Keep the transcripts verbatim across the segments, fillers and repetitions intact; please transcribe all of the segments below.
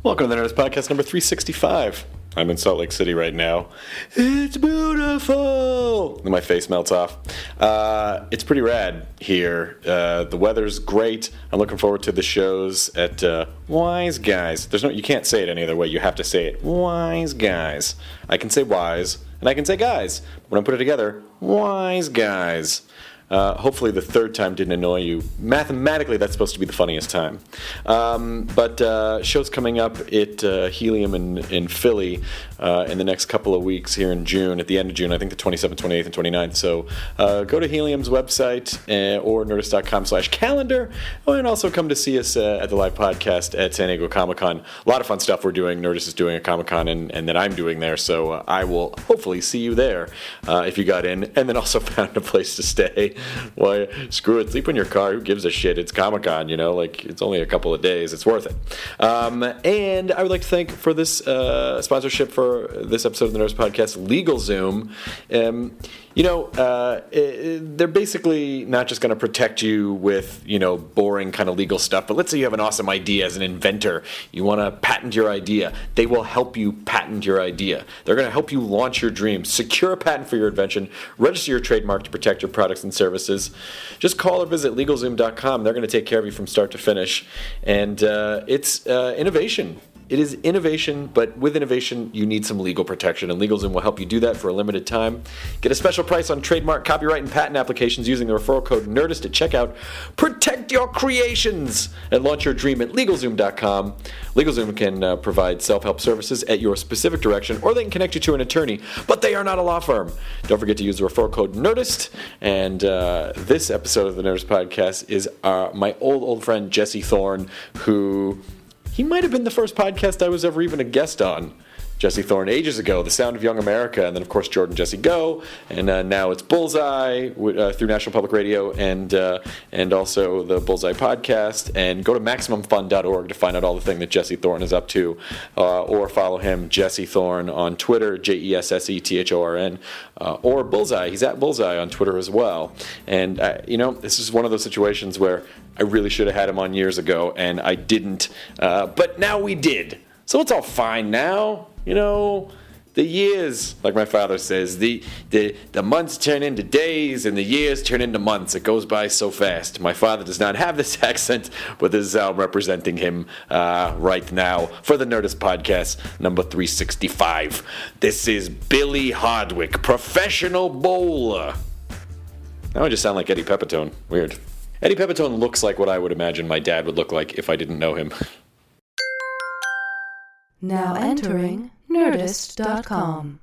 Welcome to the Nerdist Podcast number three sixty-five. I'm in Salt Lake City right now. It's beautiful! And my face melts off. Uh, it's pretty rad here. Uh, the weather's great. I'm looking forward to the shows at uh, Wise Guys. There's no, you can't say it any other way. You have to say it. Wise Guys. I can say wise, and I can say guys. When I put it together, Wise Guys. Uh, hopefully the third time didn't annoy you. Mathematically, that's supposed to be the funniest time. Um, but uh, shows coming up at uh, Helium in, in Philly uh, in the next couple of weeks here in June, at the end of June, I think the twenty-seventh, twenty-eighth, and twenty-ninth. So uh, go to Helium's website uh, or nerdist.com slash calendar, and also come to see us uh, at the live podcast at San Diego Comic-Con. A lot of fun stuff we're doing. Nerdist is doing a Comic-Con, and, and that I'm doing there, so uh, I will hopefully see you there uh, if you got in, and then also found a place to stay. Why, screw it, sleep in your car, who gives a shit? It's Comic-Con, you know, like, it's only a couple of days, it's worth it. Um, and I would like to thank for this uh, sponsorship for this episode of the Nerdist Podcast, LegalZoom. Um, you know, uh, it, they're basically not just going to protect you with, you know, boring kind of legal stuff, but let's say you have an awesome idea as an inventor. You want to patent your idea. They will help you patent your idea. They're going to help you launch your dreams, secure a patent for your invention, register your trademark to protect your products and services. Just call or visit LegalZoom dot com. They're going to take care of you from start to finish. And uh, it's uh, innovation. It is innovation, but with innovation, you need some legal protection, and LegalZoom will help you do that for a limited time. Get a special price on trademark, copyright, and patent applications using the referral code NERDIST at checkout. Protect your creations and launch your dream at LegalZoom dot com. LegalZoom can uh, provide self-help services at your specific direction, or they can connect you to an attorney, but they are not a law firm. Don't forget to use the referral code NERDIST, and uh, this episode of the Nerdist Podcast is uh, my old, old friend Jesse Thorne, who... He might have been the first podcast I was ever even a guest on. Jesse Thorne, ages ago, The Sound of Young America, and then, of course, Jordan Jesse Go, and uh, now it's Bullseye uh, through National Public Radio, and uh, and also the Bullseye podcast, and go to Maximum Fun dot org to find out all the thing that Jesse Thorne is up to, uh, or follow him, Jesse Thorne, on Twitter, J E S S E T H O R N, uh, or Bullseye. He's at Bullseye on Twitter as well. And, uh, you know, this is one of those situations where I really should have had him on years ago, and I didn't, uh, but now we did. So it's all fine now. You know, the years, like my father says, the, the the months turn into days and the years turn into months. It goes by so fast. My father does not have this accent, but this is how I'm representing him uh, right now for the Nerdist Podcast, number three sixty-five. This is Billy Hardwick, professional bowler. Now I just sound like Eddie Pepitone. Weird. Eddie Pepitone looks like what I would imagine my dad would look like if I didn't know him. Now entering Nerdist dot com.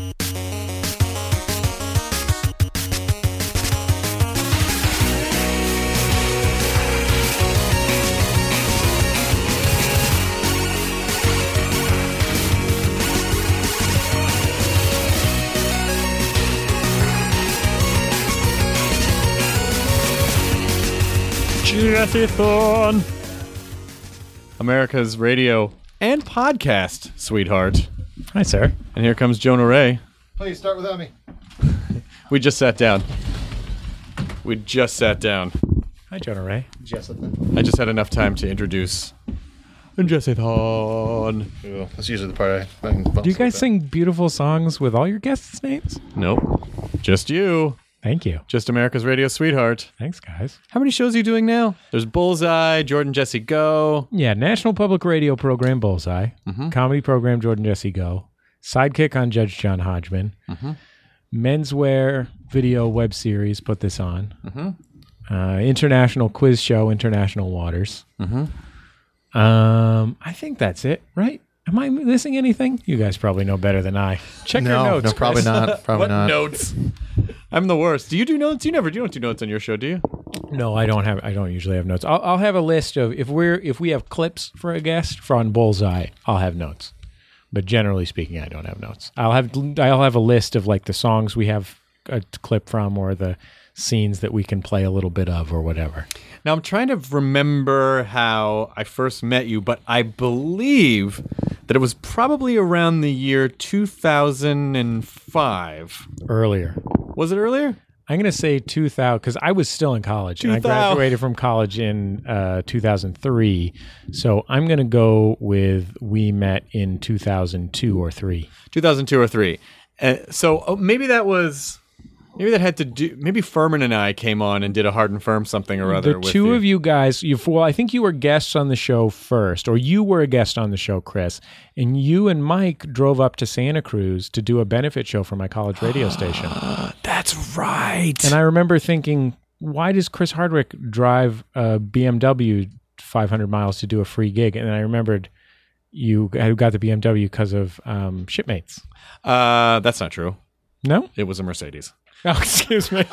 Jesse Thorne, America's radio and podcast sweetheart. Hi, sir. And here comes Jonah Ray. Please start without me. We just sat down. We just sat down. Hi, Jonah Ray. Jessithan. I just had enough time to introduce Jesse Thorne. Ooh, that's usually the part I... I can Do you guys sing beautiful songs with all your guests' names? Nope. Just you. Thank you. Just America's radio sweetheart. Thanks, guys. How many shows are you doing now? There's Bullseye, Jordan Jesse Go. Yeah, National Public Radio program Bullseye. Mm-hmm. Comedy program Jordan Jesse Go. Sidekick on Judge John Hodgman. Mm-hmm. Menswear video web series, Put This On. Mm-hmm. Uh, international quiz show, International Waters. Mm-hmm. Um, I think that's it, right? Am I missing anything? You guys probably know better than I. Check no, your notes. No, probably not. Probably what not. Notes? I'm the worst. Do you do notes? You never. You don't do notes on your show, do you? No, I don't have. I don't usually have notes. I'll, I'll have a list of if we're if we have clips for a guest from Bullseye. I'll have notes, but generally speaking, I don't have notes. I'll have I'll have a list of like the songs we have a clip from or the scenes that we can play a little bit of or whatever. Now I'm trying to remember how I first met you, but I believe that it was probably around the year two thousand five. Earlier. Was it earlier? I'm going to say two thousand because I was still in college. And I two thousand. graduated from college in uh, two thousand three. So I'm going to go with we met in two thousand two or three. two thousand two or three. Uh, so oh, maybe that was... Maybe that had to do... Maybe Furman and I came on and did a Hard and Firm something or other The with two you. of you guys, you well, I think you were guests on the show first, or you were a guest on the show, Chris, and you and Mike drove up to Santa Cruz to do a benefit show for my college radio station. That's right. And I remember thinking, why does Chris Hardwick drive a B M W five hundred miles to do a free gig? And I remembered you got the B M W because of um, Shipmates. Uh, that's not true. No? It was a Mercedes. Oh, excuse me.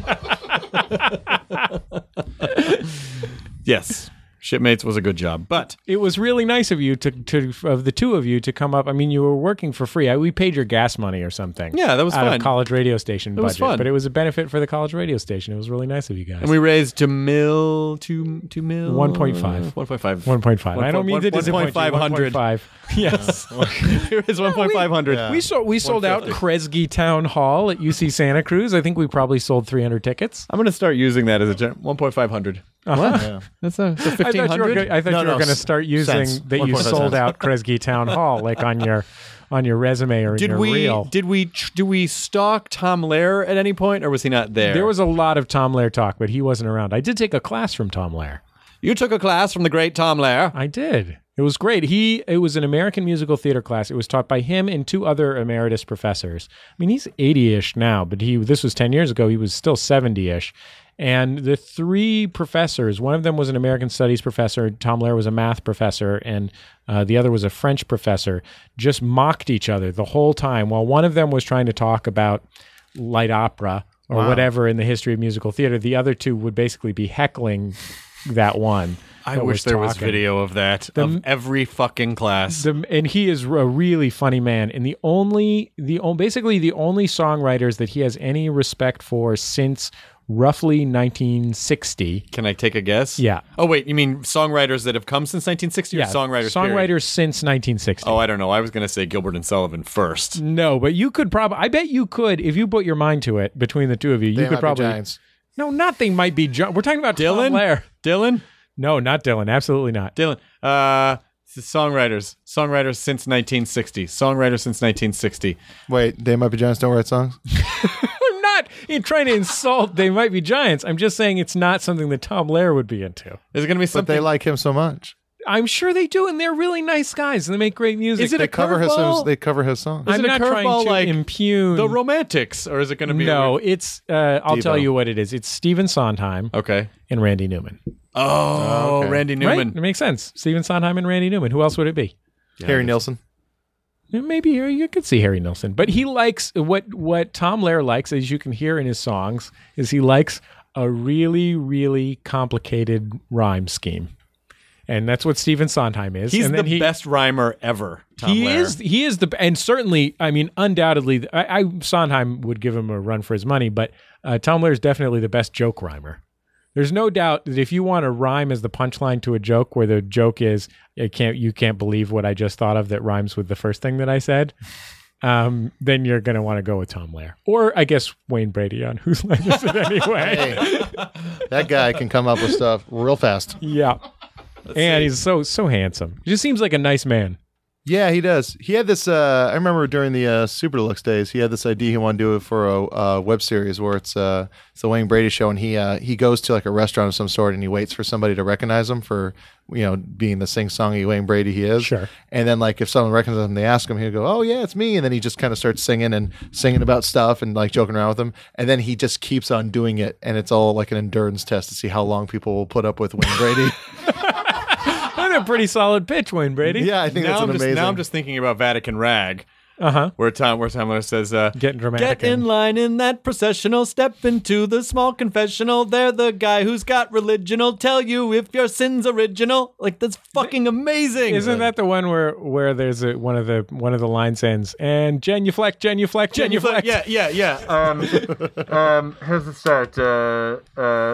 Yes. Shipmates was a good job, but It was really nice of you to, to of the two of you to come up. I mean, you were working for free. I, we paid your gas money or something. Yeah, that was out fun. of college radio station was budget, fun. but it was a benefit for the college radio station. It was really nice of you guys. and we raised to mil two two mil one point five. one point five one point five. I don't mean One- to one- disappoint you. one point five hundred. one point five. Yes. Here is one point five hundred. Yeah. We sold we sold out Kresge Town Hall at U C Santa Cruz. I think we probably sold three hundred tickets. I'm going to start using that as a gen- one point five hundred. Uh-huh. Yeah. That's a, that's a I thought fifteen you were, hundred. go- I thought No, you were no, going to s- start using cents. that you one point five sold cents. out Kresge Town Hall, like on your on your resume or in Did your we reel. did we tr- do we stalk Tom Lehrer at any point, or was he not there? There was a lot of Tom Lehrer talk, but he wasn't around. I did take a class from Tom Lehrer. You took a class from the great Tom Lehrer. I did. It was great. He it was an American musical theater class. It was taught by him and two other emeritus professors. I mean, he's eighty-ish now, but he this was ten years ago. He was still seventy-ish. And the three professors, one of them was an American studies professor, Tom Lehrer was a math professor, and uh, the other was a French professor, just mocked each other the whole time. While one of them was trying to talk about light opera or Wow. whatever in the history of musical theater, the other two would basically be heckling that one. I that wish there was talking. video of that of every fucking class. The, and he is a really funny man. And the only, the o- basically the only songwriters that he has any respect for since roughly nineteen sixty. Can I take a guess? Yeah. Oh wait, you mean songwriters that have come since nineteen sixty or Yeah, songwriters? Songwriters period? since nineteen sixty. Oh, I don't know. I was going to say Gilbert and Sullivan first. No, but you could probably. I bet you could if you put your mind to it. Between the two of you, They you could might be probably. Giants. No, nothing might be. John. We're talking about Dylan? Tom Lehrer. Dylan? No, not Dylan. Absolutely not. Dylan. Uh, s- songwriters. Songwriters since nineteen sixty. Songwriters since nineteen sixty. Wait, They Might Be Giants don't write songs? I'm not in trying to insult. They might be giants. I'm just saying it's not something that Tom Lehrer would be into. Is it going to be But something? they like him so much. I'm sure they do, and they're really nice guys, and they make great music. Is it They a cover his curveball? songs. They cover his songs. Is I'm it a not trying curveball to like impugn the Romantics, or is it going to be? No, A, it's. Uh, I'll Devo. tell you what it is. It's Stephen Sondheim okay. and Randy Newman. Oh, okay. Randy Right? Newman. It makes sense. Stephen Sondheim and Randy Newman. Who else would it be? Harry Nilsson. Maybe you could see Harry Nilsson, but he likes what what Tom Lehrer likes, as you can hear in his songs, is he likes a really really complicated rhyme scheme, and that's what Stephen Sondheim is. He's and the then he, best rhymer ever. Tom he Lehrer. is he is the and certainly I mean undoubtedly I, I Sondheim would give him a run for his money, but uh, Tom Lehrer is definitely the best joke rhymer. There's no doubt that if you want to rhyme as the punchline to a joke, where the joke is I can't you can't believe what I just thought of that rhymes with the first thing that I said, um, then you're going to want to go with Tom Lehrer, or I guess Wayne Brady on Whose Line Is It Anyway? Hey, that guy can come up with stuff real fast. Yeah, and he's so so handsome. He just seems like a nice man. Yeah, he does. He had this. Uh, I remember during the uh, Super Deluxe days, he had this idea he wanted to do it for a uh, web series where it's uh, it's the Wayne Brady show, and he uh, he goes to like a restaurant of some sort, and he waits for somebody to recognize him for you know being the sing-songy Wayne Brady he is. Sure. And then like if someone recognizes him, they ask him, he'll go, "Oh yeah, it's me," and then he just kind of starts singing and singing about stuff and like joking around with him, and then he just keeps on doing it, and it's all like an endurance test to see how long people will put up with Wayne Brady. That's a pretty solid pitch, Wayne Brady. Yeah, I think now that's I'm an just, amazing. Now I'm just thinking about Vatican Rag, Uh huh. where Tom where Tom Lehrer says, uh, Getting dramatic. "Get in and- line in that processional, step into the small confessional. They're the guy who's got religion'll tell you if your sin's original." Like that's fucking amazing. Isn't that the one where where there's a, one of the one of the lines ends and genuflect, genuflect, genuflect? Yeah, yeah, yeah. Um, um, here's the start. Uh, uh,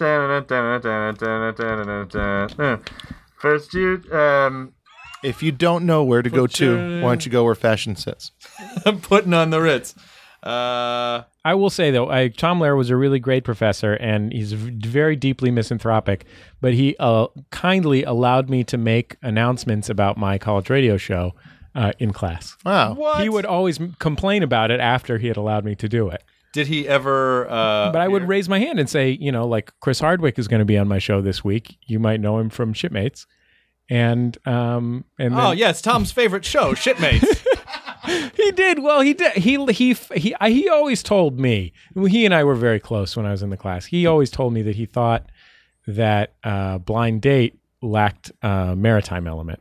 first you, um, If you don't know where to go Put to, your- why don't you go where fashion sits? I'm putting on the Ritz. Uh, I I will say though, I, Tom Lehrer was a really great professor, and he's v- very deeply misanthropic. But he uh, kindly allowed me to make announcements about my college radio show uh, in class. Wow. What? He would always m- complain about it after he had allowed me to do it. Did he ever? Uh, But I would appear? raise my hand and say, you know, like Chris Hardwick is going to be on my show this week. You might know him from Shipmates, and um, and then, Oh, yes, Tom's favorite show, Shipmates. He did well. He did. He he he. I, he always told me. He and I were very close when I was in the class. He always told me that he thought that uh, Blind Date lacked uh, maritime element.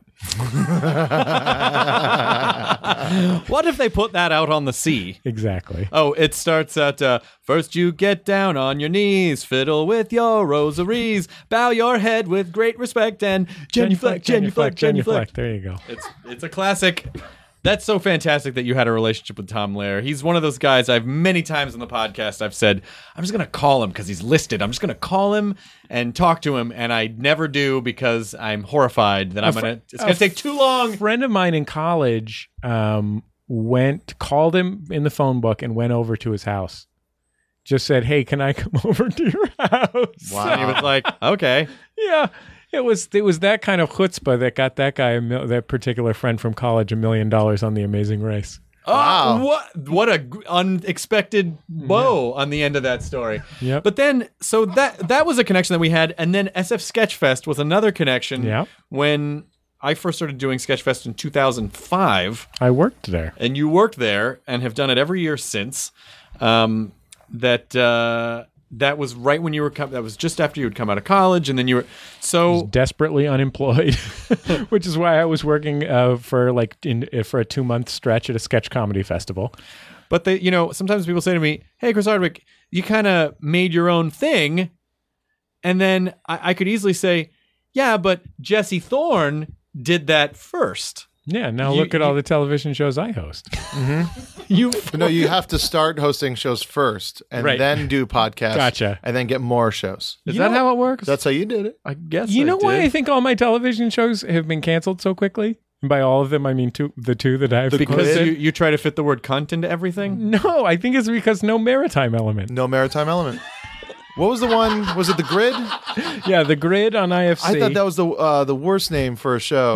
What if they put that out on the sea? Exactly. Oh, it starts at uh, first you get down on your knees, fiddle with your rosaries, bow your head with great respect, and genuflect, genuflect, genuflect. There you go. It's it's a classic. That's so fantastic that you had a relationship with Tom Lehrer. He's one of those guys I've many times on the podcast I've said, I'm just going to call him because he's listed. I'm just going to call him and talk to him, and I never do because I'm horrified that I'm fr- going to it's going to take too long. A friend of mine in college um, went, called him in the phone book and went over to his house. Just said, hey, can I come over to your house? Wow. And he was like, okay. Yeah. It was it was that kind of chutzpah that got that guy, a mil- that particular friend from college, a million dollars on The Amazing Race. Oh, what what a g- unexpected bow on the end of that story. Yep. But then, so that that was a connection that we had, and then S F Sketchfest was another connection. Yep. When I first started doing Sketchfest in two thousand five, I worked there. and you worked there and have done it every year since. Um, that uh, that was right when you were com- that was just after you had come out of college, and then you were so Desperately unemployed, which is why I was working uh, for like in, uh, for a two month stretch at a sketch comedy festival. But they, you know, sometimes people say to me, "Hey, Chris Hardwick, you kind of made your own thing," and then I, I could easily say, "Yeah, but Jesse Thorne did that first." Yeah, now You- look at all the television shows I host. You, No, you have to start hosting shows first and Right. then do podcasts. Gotcha. And then get more shows. is You that know- how it works? That's how you did it. I guess. You I know why did. I think all my television shows have been canceled so quickly? And by all of them, I mean two, the two that I've because hosted. you, you try to fit the word cunt into everything. No, I think it's because no maritime element. No maritime element. What was the one? Was it The Grid? Yeah, the grid on I F C. I thought that was the uh, the worst name for a show.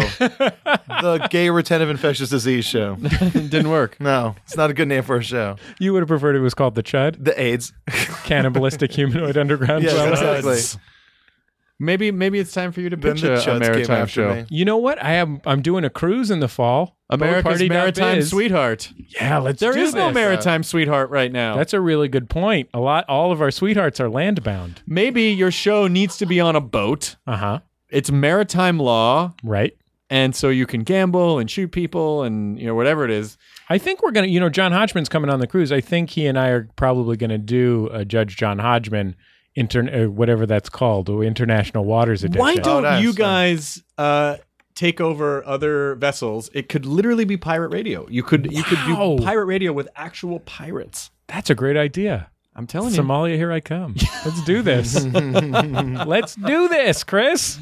The Gay Retentive Infectious Disease Show. It didn't work. No, it's not a good name for a show. You would have preferred it was called the Chud, The AIDS. Cannibalistic Humanoid Underground Yes, Dweller. exactly. Maybe maybe it's time for you to Then pitch the a, a Chuds came maritime after show. me. You know what? I am. I'm doing a cruise in the fall. America's Boatparty dot maritime biz. sweetheart. Yeah, let's There do is no this. maritime sweetheart right now. That's a really good point. A lot. All of our sweethearts are land bound. Maybe your show needs to be on a boat. Uh huh. It's maritime law, Right. and so you can gamble and shoot people and you know whatever it is. I think we're gonna. You know, John Hodgman's coming on the cruise. I think he and I are probably gonna do a Judge John Hodgman, inter, uh, whatever that's called, or International Waters Edition. Why don't nice. you guys uh, take over other vessels? It could literally be pirate radio. You could you could Wow. do pirate radio with actual pirates. That's a great idea. I'm telling you. Somalia, here I come. Let's do this. Let's do this, Chris.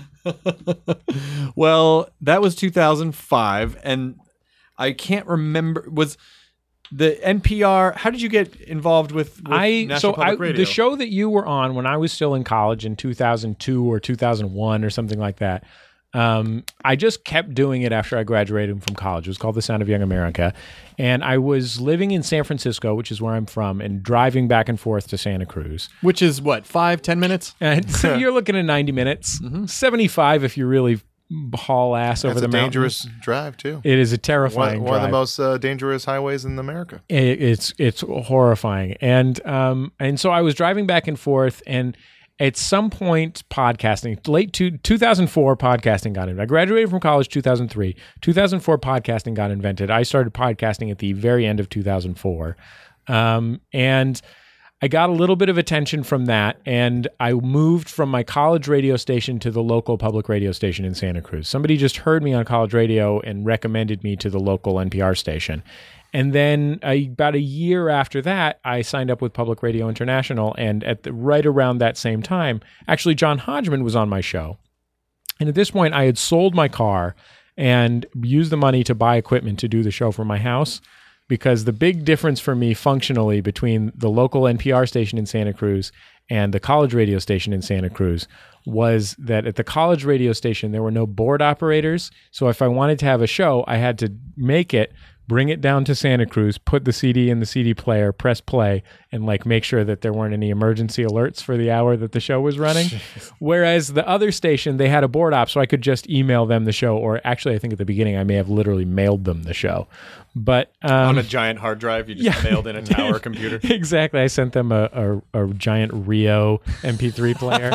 Well, that was two thousand five, and I can't remember was the N P R. How did you get involved with, with I National so I, Public Radio? the show that you were on when I was still in college in two thousand two or two thousand one or something like that. Um, I just kept doing it after I graduated from college. It was called The Sound of Young America, and I was living in San Francisco, which is where I'm from, and driving back and forth to Santa Cruz. Which is what, five, ten minutes? And so you're looking at ninety minutes, seventy-five if you really haul ass over It's the a mountain. dangerous drive, too. It is a One, terrifying one of the drive. most uh, dangerous highways in America. It- it's it's horrifying, and um and so I was driving back and forth, and at some point, podcasting late to two thousand four, podcasting got invented. I graduated from college two thousand three. two thousand four, podcasting got invented. I started podcasting at the very end of two thousand four, um, and I got a little bit of attention from that, and I moved from my college radio station to the local public radio station in Santa Cruz. Somebody just heard me on college radio and recommended me to the local N P R station. And then uh, about a year after that, I signed up with Public Radio International, and at the, right around that same time, actually John Hodgman was on my show. And at this point, I had sold my car and used the money to buy equipment to do the show from my house. because the big difference for me functionally between the local N P R station in Santa Cruz and the college radio station in Santa Cruz was that at the college radio station, there were no board operators. So if I wanted to have a show, I had to make it, bring it down to Santa Cruz, put the C D in the C D player, press play, and like make sure that there weren't any emergency alerts for the hour that the show was running. Whereas the other station, they had a board op, so I could just email them the show. Or actually, I think at the beginning, I may have literally mailed them the show. But um, On a giant hard drive, you just yeah. mailed in a tower computer. Exactly. I sent them a, a, a giant Rio M P three player.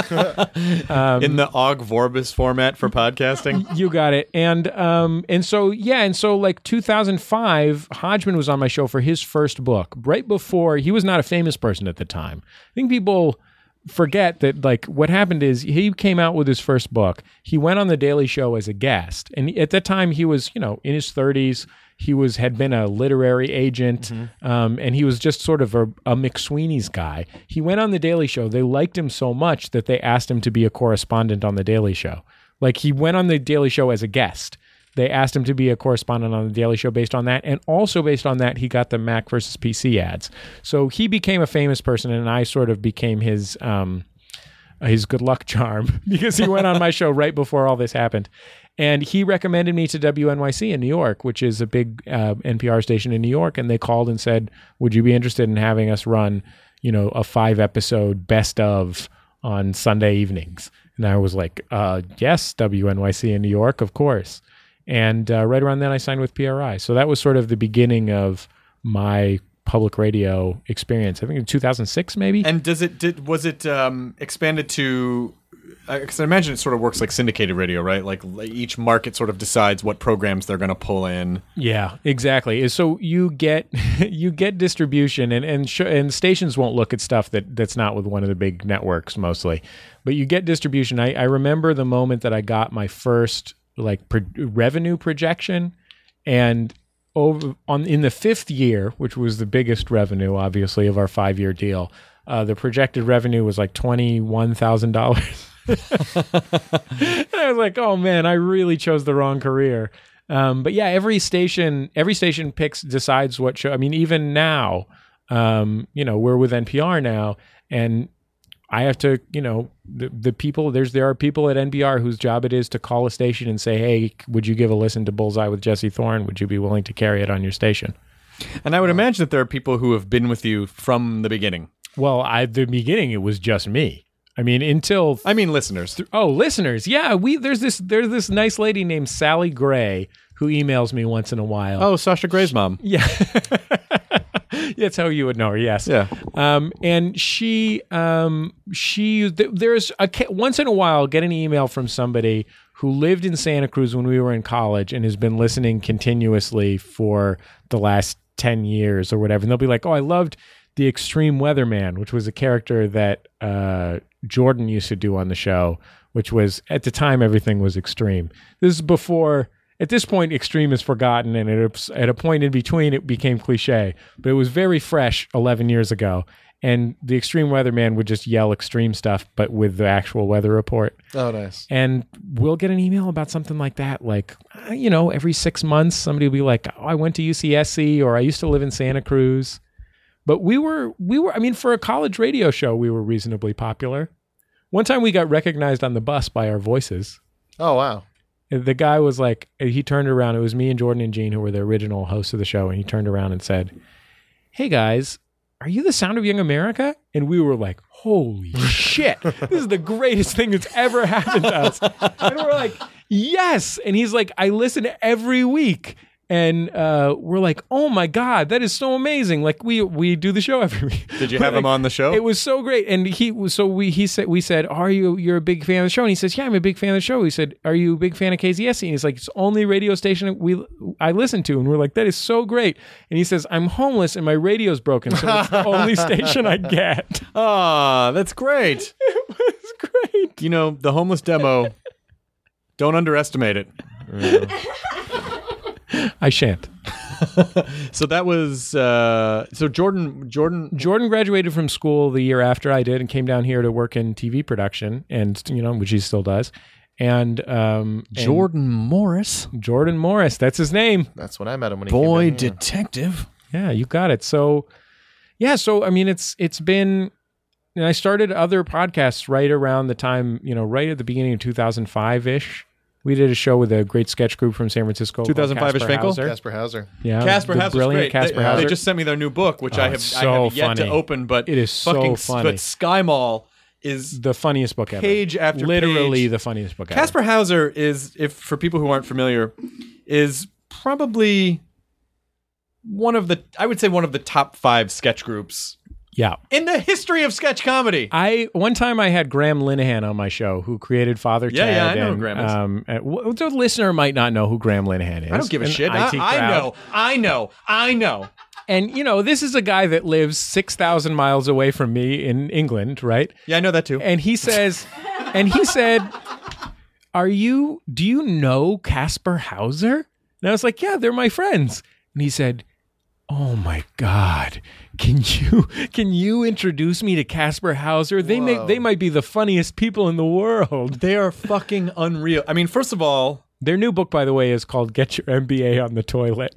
um, in the Ogg Vorbis format for podcasting. You got it. And um, and so, yeah, and so like two thousand five, Hodgman was on my show for his first book. Right before, he was not a famous person at the time. I think people forget that like what happened is he came out with his first book. He went on the Daily Show as a guest. And at that time he was, you know, in his thirties. He was had been a literary agent, mm-hmm. um, and he was just sort of a, a McSweeney's guy. He went on the Daily Show. They liked him so much that they asked him to be a correspondent on the Daily Show. Like he went on the Daily Show as a guest. They asked him to be a correspondent on the Daily Show based on that, and also based on that, he got the Mac versus P C ads. So he became a famous person, and I sort of became his um, his good luck charm because he went on my show right before all this happened. And he recommended me to W N Y C in New York, which is a big uh, N P R station in New York. And they called and said, would you be interested in having us run, you know, a five episode best of on Sunday evenings? And I was like, uh, yes, W N Y C in New York, of course. And uh, right around then I signed with P R I. So that was sort of the beginning of my public radio experience. I think in two thousand six, maybe. And does it, did, was it um, expanded to... Because I imagine it sort of works like syndicated radio, right? Like each market sort of decides what programs they're going to pull in. Yeah, exactly. So you get you get distribution, and and sh- and stations won't look at stuff that, that's not with one of the big networks mostly, but you get distribution. I, I remember the moment that I got my first like pro- revenue projection, and over on in the fifth year, which was the biggest revenue, obviously, of our five year deal, uh, the projected revenue was like twenty one thousand dollars. And I was like, oh man, I really chose the wrong career. Um, but yeah, every station, every station picks, decides what show. I mean, even now, um, you know, we're with N P R now, and I have to, you know, the, the people, there's, there are people at N P R whose job it is to call a station and say, hey, would you give a listen to Bullseye with Jesse Thorne? Would you be willing to carry it on your station? And I would imagine that there are people who have been with you from the beginning. Well, at the beginning, it was just me. I mean, until I mean, listeners. Th- oh, listeners! Yeah, we there's this there's this nice lady named Sally Gray who emails me once in a while. Oh, Sasha Gray's mom. Yeah, that's how you would know her. Yes. Yeah. Um, and she um she th- there's a once in a while I'll get an email from somebody who lived in Santa Cruz when we were in college and has been listening continuously for the last ten years or whatever, and they'll be like, "Oh, I loved the Extreme Weatherman," which was a character that uh, Jordan used to do on the show, which was, at the time, everything was extreme. This is before, at this point, extreme is forgotten, and at a, at a point in between, it became cliche. But it was very fresh eleven years ago, and the Extreme Weatherman would just yell extreme stuff, but with the actual weather report. Oh, nice. And we'll get an email about something like that, like, you know, every six months, somebody will be like, oh, I went to U C S C, or I used to live in Santa Cruz. But we were, we were, I mean, for a college radio show, we were reasonably popular. One time we got recognized on the bus by our voices. Oh, wow. The guy was like, he turned around. It was me and Jordan and Gene, who were the original hosts of the show. And he turned around and said, hey guys, are you the Sound of Young America? And we were like, holy shit, this is the greatest thing that's ever happened to us. And we're like, yes. And he's like, I listen every week. And uh, we're like, oh my God, that is so amazing! Like we we do the show every week. Did you But, have like, him on the show? It was so great. And he so we he said we said, are you you're a big fan of the show? And he says, yeah, I'm a big fan of the show. He said, are you a big fan of K Z S C? And he's like, it's the only radio station we I listen to. And we're like, that is so great. And he says, I'm homeless and my radio's broken, so it's the only station I get. Ah, that's great. It was great. You know, the homeless demo. Don't underestimate it. I shan't. So that was uh, so Jordan. Jordan. Jordan graduated from school the year after I did and came down here to work in T V production, and you know, which he still does. And um, and Jordan Morris, Jordan Morris, that's his name. That's when I met him when he boy came down here. detective. Yeah, you got it. So, yeah, so I mean, it's it's been. And I started other podcasts right around the time, you know, right at the beginning of two thousand five ish. We did a show with a great sketch group from San Francisco. two thousand five-ish Casper Finkel? Hauser. Casper Hauser. Yeah, Casper the Hauser's brilliant great. Casper they, Hauser. they just sent me their new book, which Oh, I have it's I so have yet funny. to open, but It is so fucking funny. But Sky Mall is the funniest book ever. page after Literally page. the funniest book ever. Casper Hauser is, if for people who aren't familiar, is probably one of the I would say one of the top five sketch groups Yeah. in the history of sketch comedy. I one time I had Graham Linehan on my show, who created Father Yeah, Ted. yeah, I know who and, Graham is. Um, and w- the listener might not know who Graham Linehan is. I don't give a An shit. I T I, I crowd. know, I know, I know. And you know, this is a guy that lives six thousand miles away from me in England, right? Yeah, I know that too. And he says, and he said, "Are you? Do you know Casper Hauser?" And I was like, "Yeah, they're my friends." And he said, "Oh my God, can you can you introduce me to Casper Hauser? They Whoa. make they might be the funniest people in the world." They are fucking unreal. I mean, first of all, Their new book, by the way, is called "Get Your M B A on the Toilet."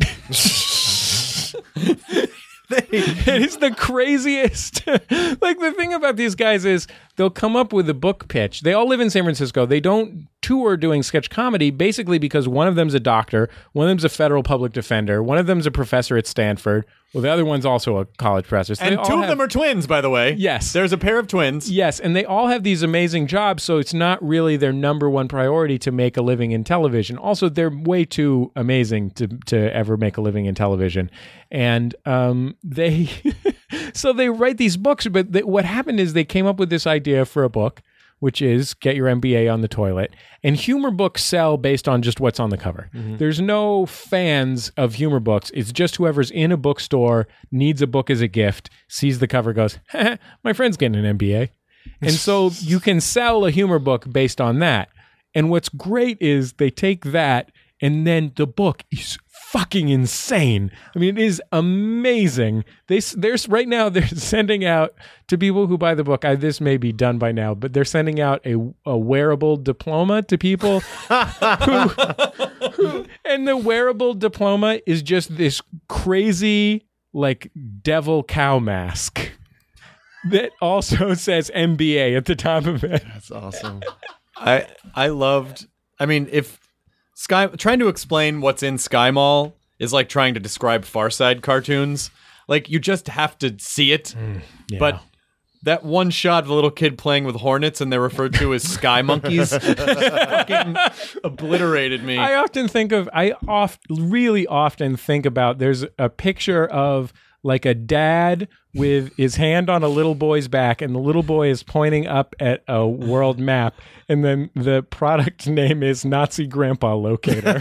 It is the craziest. Like, the thing about these guys is they'll come up with a book pitch. They all live in San Francisco. They don't tour doing sketch comedy, basically because one of them's a doctor, one of them's a federal public defender, one of them's a professor at Stanford. Well, the other one's also a college professor. So they and all two of have- them are twins, by the way. Yes. There's a pair of twins. Yes, and they all have these amazing jobs, so it's not really their number one priority to make a living in television. Also, they're way too amazing to to ever make a living in television, and um, they so they write these books. But they, what happened is they came up with this idea for a book, which is Get Your M B A on the Toilet. And humor books sell based on just what's on the cover. There's no fans of humor books. It's just whoever's in a bookstore, needs a book as a gift, sees the cover, goes, my friend's getting an M B A. And so you can sell a humor book based on that. And what's great is they take that, and then the book is fucking insane. I mean, it is amazing. They there's right now they're sending out to people who buy the book. I, this may be done by now, but they're sending out a, a wearable diploma to people who, who, and the wearable diploma is just this crazy like devil cow mask that also says M B A at the top of it. That's awesome. I I loved. I mean, if Sky trying to explain what's in Sky Mall is like trying to describe Far Side cartoons. Like, you just have to see it. Yeah. But that one shot of the little kid playing with hornets and they're referred to as sky monkeys fucking obliterated me. I often think of, I oft, really often think about, there's a picture of like a dad with his hand on a little boy's back, and the little boy is pointing up at a world map, and then the product name is Nazi Grandpa Locator.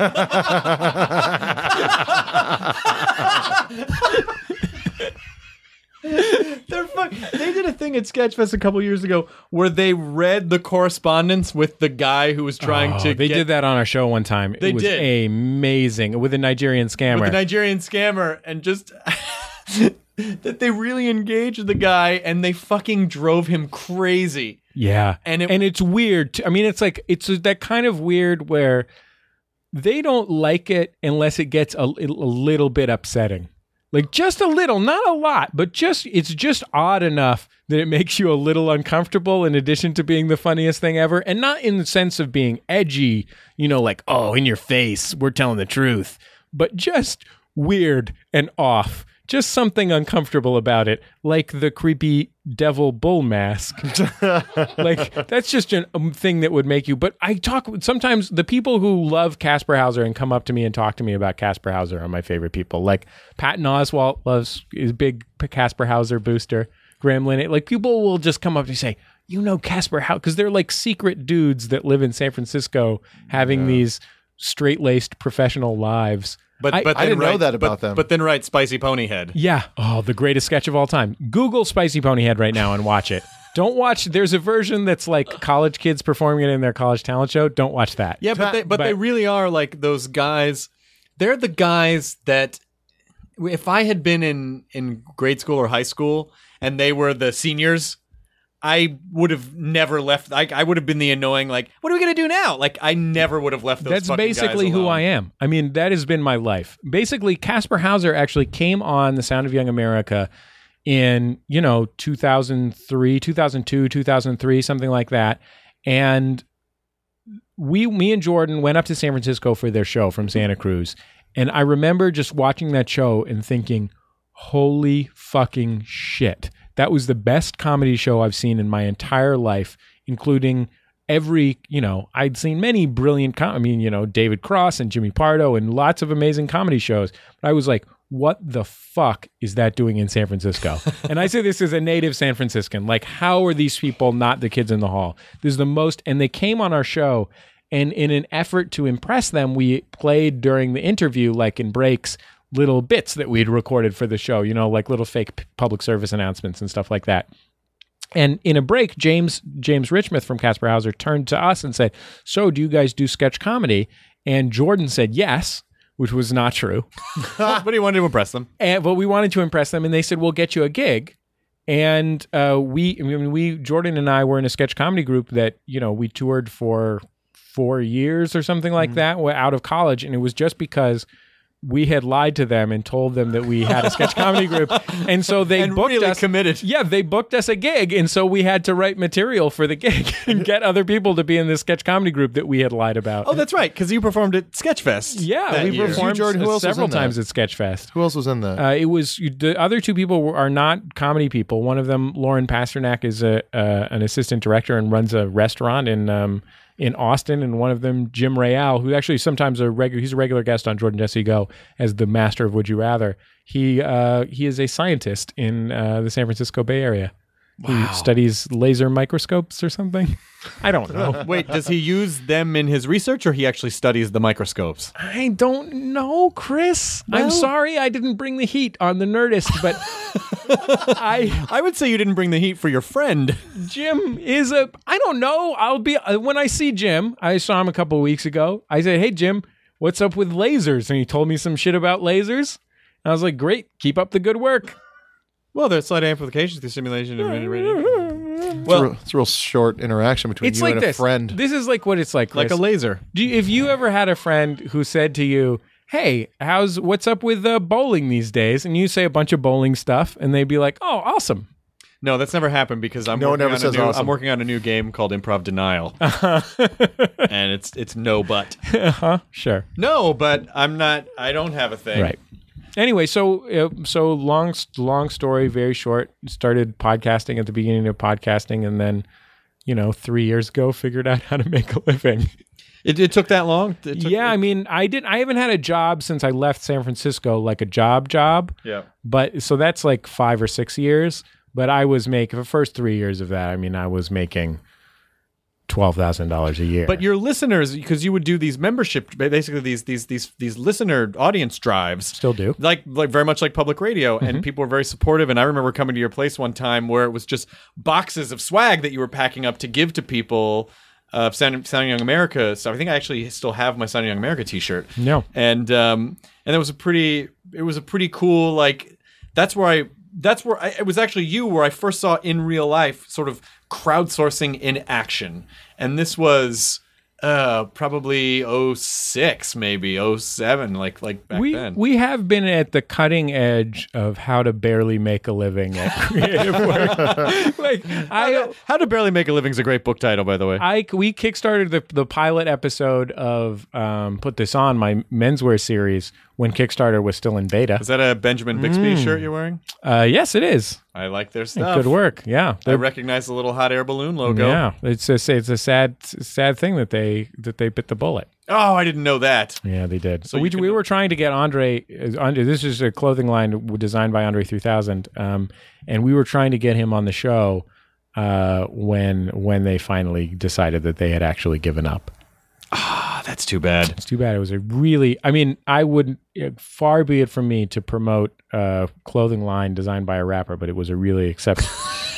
They're fuck- they did a thing at Sketchfest a couple years ago where they read the correspondence with the guy who was trying Oh, to they get did that on our show one time. They it was did. amazing with a Nigerian scammer. with the Nigerian scammer, and just that they really engaged the guy and they fucking drove him crazy. Yeah. And it- and it's weird. too. I mean, it's like, it's that kind of weird where they don't like it unless it gets a, a little bit upsetting. Like, just a little, not a lot, but just, it's just odd enough that it makes you a little uncomfortable, in addition to being the funniest thing ever. And not in the sense of being edgy, you know, like, oh, in your face, we're telling the truth, but just weird and off. Just something uncomfortable about it, like the creepy devil bull mask. Like, that's just a um, thing that would make you. But I talk sometimes, the people who love Casper Hauser and come up to me and talk to me about Casper Hauser are my favorite people. Like Patton Oswalt loves is big Casper Hauser booster. Graham Linehan, like, people will just come up to me and say, you know Casper Hauser, because they're like secret dudes that live in San Francisco having yeah. these straight-laced professional lives. But, I, but I didn't write, know that about but, them. But then write Spicy Ponyhead. Yeah. Oh, the greatest sketch of all time. Google Spicy Ponyhead right now and watch it. Don't watch. There's a version that's like college kids performing it in their college talent show. Don't watch that. Yeah, but they, but, But- they really are like those guys. They're the guys that, if I had been in, in grade school or high school and they were the seniors, I would have never left. Like I would have been the annoying. Like, what are we gonna do now? Like, I never would have left those. That's fucking basically guys who alone. I am. I mean, that has been my life. Basically, Casper Hauser actually came on The Sound of Young America in, you know, two thousand three, two thousand two, two thousand three, something like that. And we, me and Jordan went up to San Francisco for their show from Santa Cruz. And I remember just watching that show and thinking, holy fucking shit. That was the best comedy show I've seen in my entire life, including every, you know, I'd seen many brilliant, com- I mean, you know, David Cross and Jimmy Pardo and lots of amazing comedy shows. But I was like, what the fuck is that doing in San Francisco? And I say this as a native San Franciscan. Like, how are these people not the kids in the hall? This is the most, and they came on our show, and in an effort to impress them, we played during the interview, like in breaks, little bits that we'd recorded for the show, you know, like little fake p- public service announcements and stuff like that. And in a break, James James Richmouth from Casper Hauser turned to us and said, so do you guys do sketch comedy? And Jordan said yes, which was not true. But he wanted to impress them. And, but we wanted to impress them, and they said, we'll get you a gig. And uh, we, I mean, we, Jordan and I were in a sketch comedy group that, you know, we toured for four years or something like mm-hmm. that. We're out of college, and it was just because we had lied to them and told them that we had a sketch comedy group. And so they and booked really us. committed. Yeah, they booked us a gig. And so we had to write material for the gig and get other people to be in this sketch comedy group that we had lied about. Oh, that's right, because you performed at Sketchfest. Yeah, that we year. performed You, Jordan, who else was several in that? times at Sketchfest. Who else was in that? Uh, it was the other two people were, are not comedy people. One of them, Lauren Pasternak, is a uh, an assistant director and runs a restaurant in um, in Austin, and one of them, Jim Real, who actually sometimes a regular he's a regular guest on Jordan Jesse Go as the master of Would You Rather. He uh, he is a scientist in uh, the San Francisco Bay Area. Wow. He studies laser microscopes or something. I don't know. Wait, does he use them in his research, or he actually studies the microscopes? I don't know, Chris. Well- I'm sorry I didn't bring the heat on the Nerdist, but I I would say you didn't bring the heat for your friend. Jim is a I don't know. I'll be uh, when I see Jim. I saw him a couple of weeks ago. I said, "Hey Jim, what's up with lasers?" And he told me some shit about lasers. And I was like, "Great, keep up the good work." Well, there's slight amplifications through simulation and radiation. It's, Well, a real, it's a real short interaction between It's you like and a this. friend. This is like what it's like, like Chris. a laser. Do you, if you ever had a friend who said to you, "Hey, how's what's up with uh, bowling these days?" and you say a bunch of bowling stuff, and they'd be like, "Oh, awesome." No, that's never happened because I'm No one working ever on says a new, awesome. I'm working on a new game called Improv Denial, and it's it's no but. Uh-huh. Sure. No, but I'm not. I don't have a thing. Right. Anyway, so uh, so long long story, very short. Started podcasting at the beginning of podcasting, and then, you know, three years ago, figured out how to make a living. It, it took that long. It took, Yeah, I mean, I did. I haven't had a job since I left San Francisco, like a job job. Yeah. But so that's like five or six years. But I was making the first three years of that. I mean, I was making twelve thousand dollars a year. But your listeners, because you would do these membership, basically these these these these listener audience drives, still do. like like very much like public radio, Mm-hmm. and people were very supportive. And I remember coming to your place one time where it was just boxes of swag that you were packing up to give to people. Uh, Sound, Sound Young America stuff. I think I actually still have my Sound Young America T-shirt. No. and um, and it was a pretty, it was a pretty cool, like, that's where I, that's where I, it was actually you where I first saw in real life sort of crowdsourcing in action, and this was uh probably oh six, maybe oh seven, like like back we then. we have been at the cutting edge of how to barely make a living at creative work. Like I, How to Barely Make a Living is a great book title, by the way. I we kickstarted the the pilot episode of um, Put This On, my menswear series, when Kickstarter was still in beta. Is that a Benjamin Bixby Mm. shirt you're wearing? Uh, yes, it is. I like their stuff. Good work. Yeah, I They're- recognize the little hot air balloon logo. yeah. It's a it's a sad sad thing that they that they bit the bullet. Oh, I didn't know that. Yeah, they did. So you we can- we were trying to get Andre. uh, Andre this is a clothing line designed by Andre three thousand, um, and we were trying to get him on the show uh, when when they finally decided that they had actually given up. Ah, that's too bad. It's too bad. It was a really. I mean, I would far be it from me to promote a clothing line designed by a rapper, but it was a really exceptional.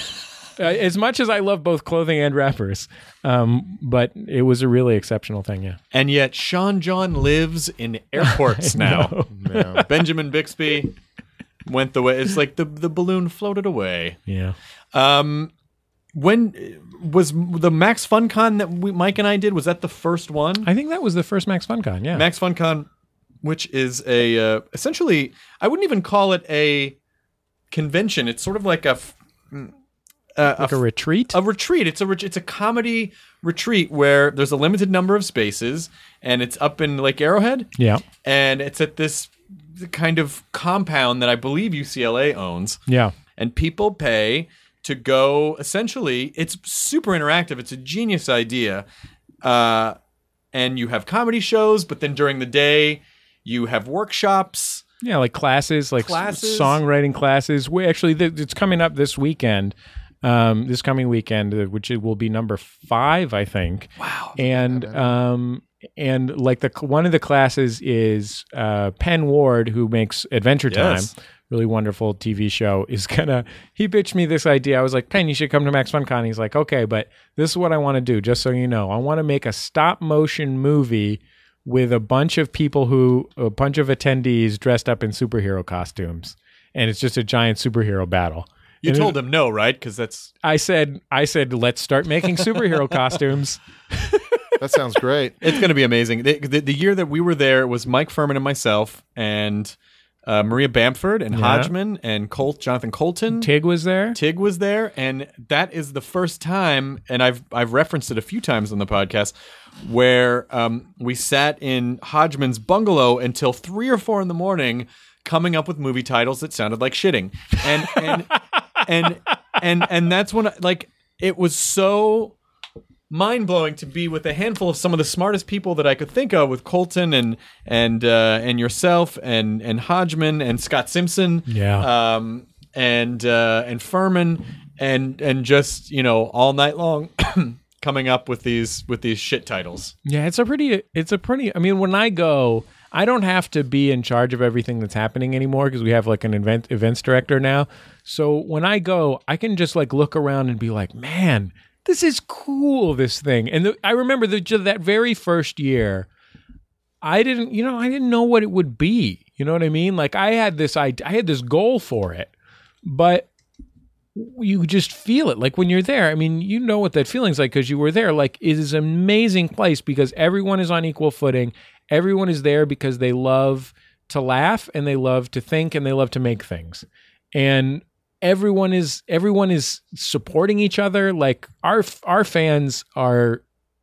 Uh, as much as I love both clothing and rappers, um, but it was a really exceptional thing. Yeah. And yet Sean John lives in airports now. Yeah. Benjamin Bixby went the way. It's like the, the balloon floated away. Yeah. Um, when was the Max FunCon that we, Mike and I did? Was that the first one? I think that was the first Max FunCon. Yeah, Max FunCon, which is a uh, essentially, I wouldn't even call it a convention. It's sort of like a uh, like a, a retreat. A retreat. It's a ret- it's a comedy retreat where there's a limited number of spaces, and it's up in Lake Arrowhead. Yeah, and it's at this kind of compound that I believe U C L A owns. Yeah, and people pay to go. Essentially, it's super interactive. It's a genius idea, uh, and you have comedy shows, but then during the day you have workshops. Yeah, like classes, like classes. songwriting classes. We actually, th- it's coming up this weekend. Um, this coming weekend, uh, which it will be number five, I think. Wow! And um, and like the one of the classes is uh, Penn Ward, who makes Adventure Time. Yes. Really wonderful T V show, is gonna, he pitched me this idea. I was like, Penn, you should come to Max FunCon. He's like, okay, but this is what I want to do, just so you know. I want to make a stop motion movie with a bunch of people who, a bunch of attendees dressed up in superhero costumes. And it's just a giant superhero battle. You And told it, him no, right? Because that's I said, I said, let's start making superhero costumes. That sounds great. it's going to be amazing. The, the, the year that we were there, it was Mike Furman and myself and uh, Maria Bamford and Yeah. Hodgman and Colt, Jonathan Colton. Tig was there. Tig was there, and that is the first time, and I've I've referenced it a few times on the podcast, where um, we sat in Hodgman's bungalow until three or four in the morning, coming up with movie titles that sounded like shitting, and and and and and that's when like it was so mind blowing to be with a handful of some of the smartest people that I could think of, with Colton and and uh, and yourself and and Hodgman and Scott Simpson, Yeah. um, and uh, and Furman, and and just you know all night long coming up with these with these shit titles. Yeah, it's a pretty, it's a pretty, I mean, when I go, I don't have to be in charge of everything that's happening anymore because we have like an event events director now. So when I go, I can just like look around and be like, man, this is cool, this thing. And the, I remember the, that very first year, I didn't, you know, I didn't know what it would be. You know what I mean? Like I had this, I, I had this goal for it, but you just feel it. Like when you're there, I mean, you know what that feeling's like because you were there. Like it is an amazing place because everyone is on equal footing. Everyone is there because they love to laugh and they love to think and they love to make things. And everyone is everyone is supporting each other. Like our our fans are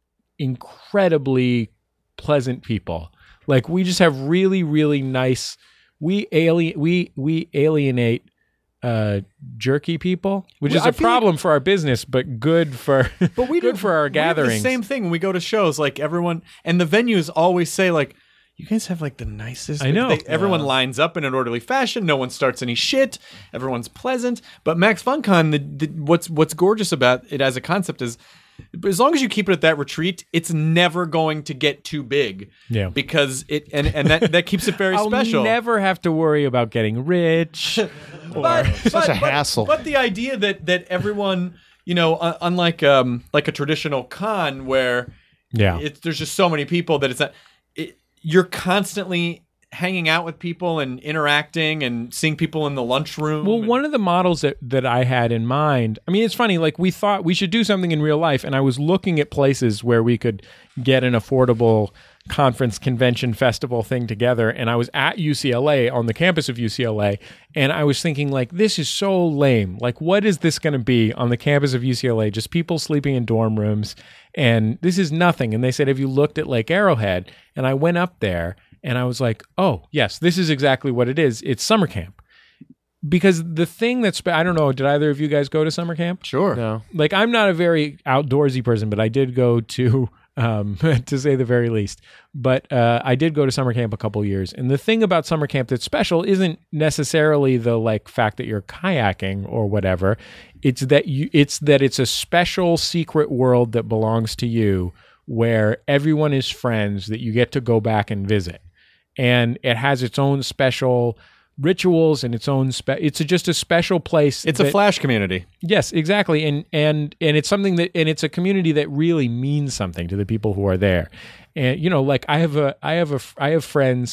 incredibly pleasant people. Like we just have really really nice. We alien we we alienate uh, jerky people, which Well, is I a feel problem for our business, but good for But we good do, for our we gatherings. have the same thing when we go to shows. Like everyone and the venues always say like, you guys have like the nicest. I know. They, everyone lines up in an orderly fashion. No one starts any shit. Everyone's pleasant. But Max FunCon, the, the, what's what's gorgeous about it as a concept is, as long as you keep it at that retreat, it's never going to get too big. Yeah. Because it and, and that, that keeps it very I'll special. never have to worry about getting rich. but, Such but- a but- hassle. But the idea that that everyone, you know, uh, unlike um like a traditional con where Yeah. it's there's just so many people that it's not. It, you're constantly hanging out with people and interacting and seeing people in the lunchroom. Well, and- one of the models that, that I had in mind, I mean, it's funny, like we thought we should do something in real life, and I was looking at places where we could get an affordable conference, convention, festival thing together, and I was at U C L A, on the campus of U C L A, and I was thinking, like, this is so lame. Like, what is this going to be on the campus of U C L A? Just people sleeping in dorm rooms, and this is nothing. And they said, have you looked at Lake Arrowhead? And I went up there, and I was like, oh, yes, this is exactly what it is. It's summer camp. Because the thing that's, I don't know, did either of you guys go to summer camp? sure. No. Like, I'm not a very outdoorsy person, but I did go to, um, to say the very least. But uh, I did go to summer camp a couple years. And the thing about summer camp that's special isn't necessarily the like fact that you're kayaking or whatever. It's that you, it's that it's a special secret world that belongs to you, where everyone is friends that you get to go back and visit. And it has its own special rituals and its own spe- it's a, just a special place. It's a that- Flash community. Yes, exactly. And and and it's something that and it's a community that really means something to the people who are there. And you know, like I have a I have a I have friends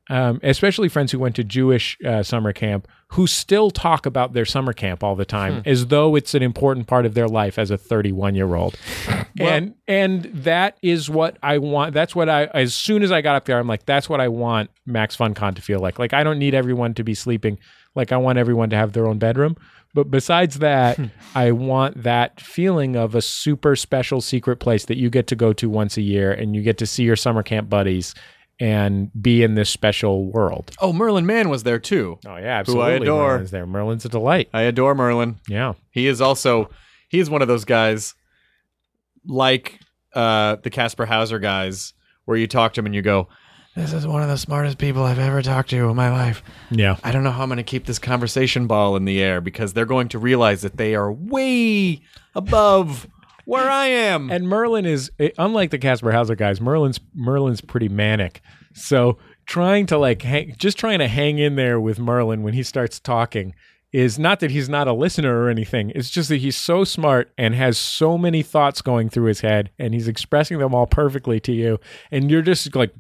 um, especially friends who went to Jewish uh, summer camp, who still talk about their summer camp all the time as though it's an important part of their life as a thirty-one-year-old. and and that is what I want. That's what I, as soon as I got up there, I'm like, that's what I want Max FunCon to feel like. Like, I don't need everyone to be sleeping. Like, I want everyone to have their own bedroom. But besides that, I want that feeling of a super special secret place that you get to go to once a year and you get to see your summer camp buddies and be in this special world. Oh, Merlin Mann was there too. Oh, yeah, absolutely. Who I adore. Merlin's there. Merlin's a delight. I adore Merlin. Yeah. He is also, he is one of those guys like uh, the Casper Hauser guys where you talk to him and you go, this is one of the smartest people I've ever talked to in my life. Yeah. I don't know how I'm going to keep this conversation ball in the air because they're going to realize that they are way above where I am. And Merlin is, unlike the Casper Hauser guys, Merlin's Merlin's pretty manic. So trying to like, hang, just trying to hang in there with Merlin when he starts talking is not that he's not a listener or anything. It's just that he's so smart and has so many thoughts going through his head and he's expressing them all perfectly to you. And you're just like,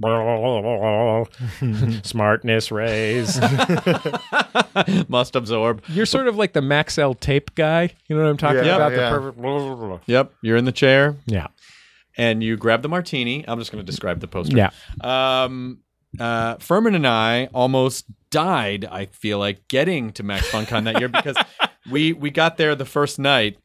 smartness rays. Must absorb. You're sort of like the Maxell tape guy. You know what I'm talking Yeah, about? yeah. The perfect. Yep. You're in the chair Yeah. and you grab the martini. I'm just going to describe the poster. Yeah. Um, uh, Furman and I almost died, I feel like, getting to Max FunCon that year because we we got there the first night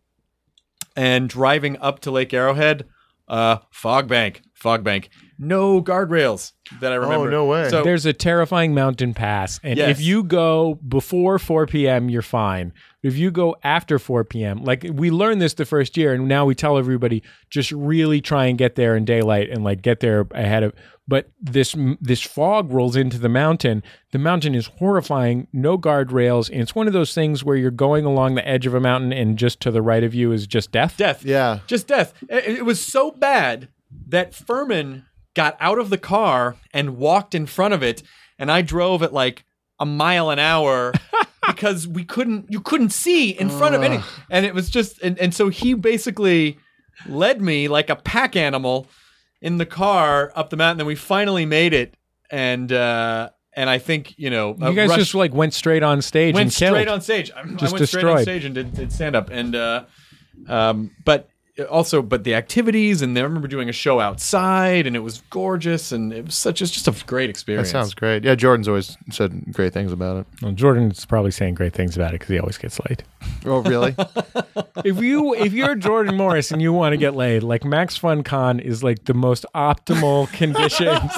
and driving up to Lake Arrowhead, uh, fog bank, fog bank, no guardrails that I remember. Oh, no way. So There's a terrifying mountain pass. And Yes. if you go before four p.m., you're fine. If you go after four p.m., like we learned this the first year, and now we tell everybody just really try and get there in daylight and like get there ahead of. But this this fog rolls into the mountain. The mountain is horrifying, no guardrails. And it's one of those things where you're going along the edge of a mountain and just to the right of you is just death. death. Yeah. Just death. It, it was so bad that Furman got out of the car and walked in front of it, and I drove at like a mile an hour because we couldn't, you couldn't see in front of any, and it was just, and, and so he basically led me like a pack animal in the car up the mountain. Then we finally made it, and uh, and I think you know, You guys just like went straight on stage went and killed. straight on stage. I, Just I went straight on destroyed. stage and did, did stand up, and uh, um, but also, but the activities, and I remember doing a show outside, and it was gorgeous, and it was such, it's just a great That experience. sounds great. Yeah, Jordan's always said great things about it. Well, Jordan's probably saying great things about it because he always gets laid. Oh, really? If you if you're Jordan Morris and you want to get laid, like Max FunCon is like the most optimal conditions.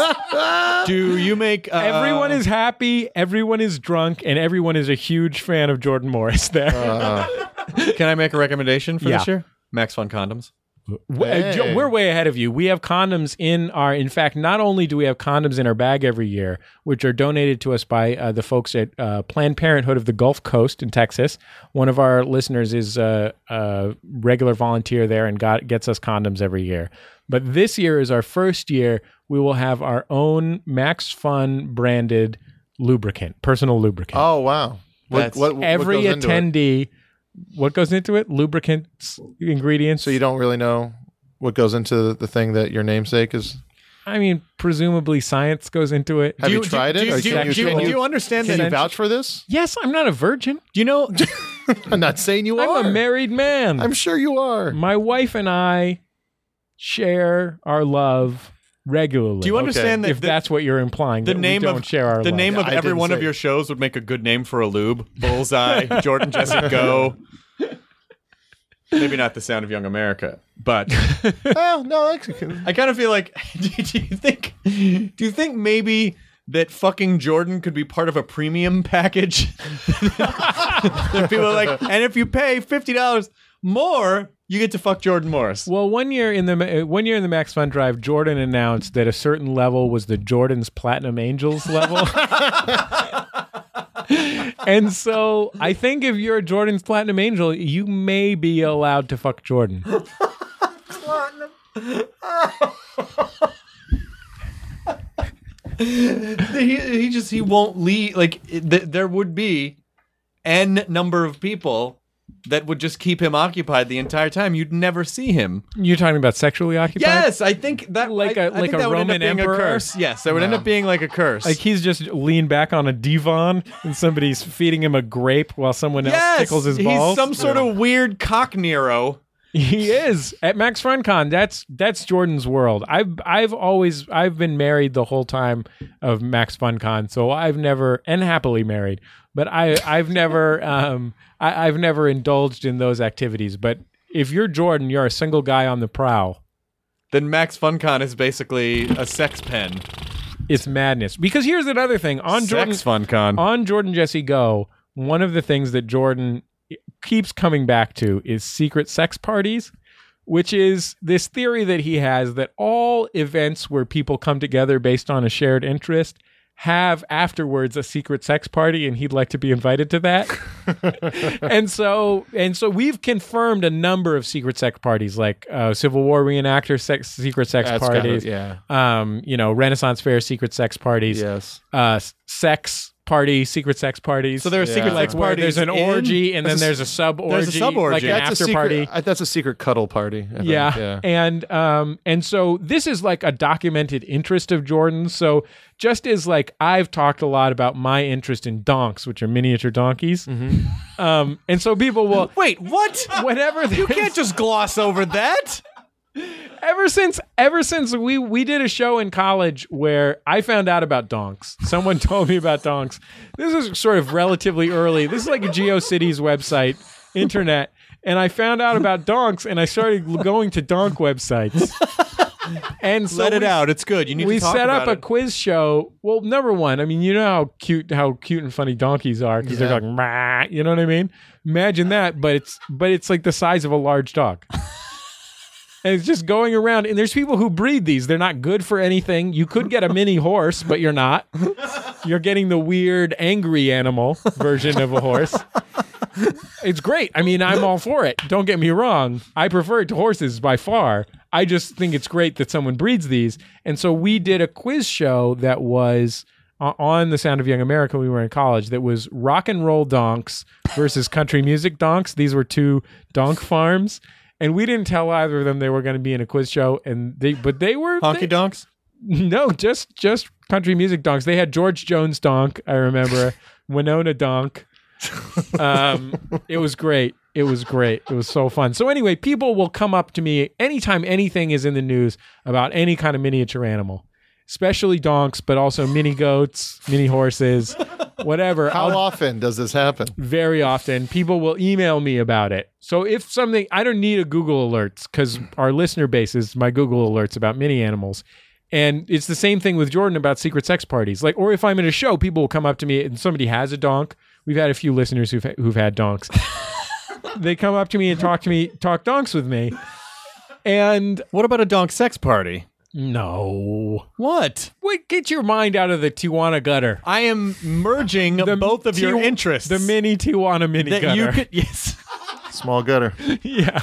Do you make uh, Everyone is happy, everyone is drunk, and everyone is a huge fan of Jordan Morris there. Can I make a recommendation for Yeah. this year? Max Fun condoms. W- uh, Jo- Hey. We're way ahead of you. We have condoms in our, in fact, not only do we have condoms in our bag every year, which are donated to us by uh, the folks at uh, Planned Parenthood of the Gulf Coast in Texas. One of our listeners is a, a regular volunteer there and got, gets us condoms every year. But this year is our first year. We will have our own Max Fun branded lubricant, personal lubricant. Oh, wow. What, That's- what, what Every goes into it? attendee, what goes into it? Lubricants, ingredients. So you don't really know what goes into the thing that your namesake is? I mean, presumably science goes into it. Have Do you, do- tried do, it? Do, Or do, can do, you- do, can do you- you understand Can that? you vouch for this? Yes, I'm not a virgin. Do you know? I'm not saying you are. I'm a married man. I'm sure you are. My wife and I share our love regularly. Do you understand that if the, that's what you're implying? the that name we don't of share our the love. name of I every didn't one of say- your shows would make a good name for a lube? Bullseye, Jordan Jesse Go. Maybe not The Sound of Young America, but Well, no, actually, I kind of feel like. Do you think? Do you think maybe that fucking Jordan could be part of a premium package? That people are like, and if you pay fifty dollars more, you get to fuck Jordan Morris. Well, one year in the uh, one year in the Max Fun Drive, Jordan announced that a certain level was the Jordan's Platinum Angels level. And so I think if you're a Jordan's Platinum Angel, you may be allowed to fuck Jordan. he, he just he won't leave. Like it- th- there would be n number of people that would just keep him occupied the entire time. You'd never see him. You're talking about sexually occupied? Yes, I think that Like I- a- I like think a that would end Roman up being emperor? a curse. Yes, that would end No. up being like a curse. Like he's just leaned back on a divan and somebody's feeding him a grape while someone else yes, tickles his balls. he's some sort of weird cock Nero. He is at Max FunCon. That's that's Jordan's world. I've I've always I've been married the whole time of Max FunCon, so I've never and happily married. But I I've never um I, I've never indulged in those activities. But if you're Jordan, you're a single guy on the prowl. Then Max FunCon is basically a sex pen. It's madness. Because here's another thing on Jordan Sex FunCon. on Jordan Jesse Go. One of the things that Jordan keeps coming back to is secret sex parties, which is this theory that he has that all events where people come together based on a shared interest have afterwards a secret sex party, and he'd like to be invited to that. and so and so we've confirmed a number of secret sex parties, like uh, Civil War reenactor sex, secret sex That's kind of- parties, yeah. um, you know, Renaissance Fair secret sex parties, Yes. uh, sex party, secret sex parties. So there are secret Yeah. sex where parties. there's an in- orgy, and then That's a- there's a sub orgy, there's a sub-orgy. like an That's after secret, party. I, that's a secret cuddle party. I think. Yeah. yeah. And um and so this is like a documented interest of Jordan's. So just as like I've talked a lot about my interest in donks, which are miniature donkeys. Mm-hmm. Um and so people will Wait, what? whenever You can't just gloss over that. ever since ever since we we did a show in college where I found out about donks. Someone told me about donks. This is sort of relatively early. This is like a GeoCities website, internet, and I found out about donks, and I started going to donk websites. And so Let it we- out. It's good. You need we to talk set up about a it. quiz show. Well, number one, I mean, you know how cute, how cute and funny donkeys are because Yeah. they're like, "Mah," you know what I mean? Imagine that, but it's but it's like the size of a large dog. And it's just going around, and there's people who breed these. They're not good for anything. You could get a mini horse, but you're not. You're getting the weird, angry animal version of a horse. It's great. I mean, I'm all for it. Don't get me wrong. I prefer it to horses by far. I just think it's great that someone breeds these. And so we did a quiz show that was uh, on The Sound of Young America when we were in college that was rock and roll donks versus country music donks. These were two donk farms. And we didn't tell either of them they were going to be in a quiz show, and they, but they were Honky they- donks. no, just just country music donks. They had George Jones donk, I remember, Winona donk. Um, it was great. It was great. It was so fun. So anyway, people will come up to me anytime anything is in the news about any kind of miniature animal, especially donks, but also mini goats, mini horses, whatever. How I'll- often does this happen? very often people will email me about it. So if something, I don't need a Google alerts because our listener base is my Google alerts about mini animals. And it's the same thing with Jordan about secret sex parties. Like, or if I'm in a show, people will come up to me and somebody has a donk. We've had a few listeners who've who've had donks. They come up to me and talk to me, talk donks with me. And What about a donk sex party? no, What? wait, get your mind out of the Tijuana gutter. I am merging both of your Ti- interests. The mini Tijuana mini that gutter. you could yes. Small gutter. Yeah.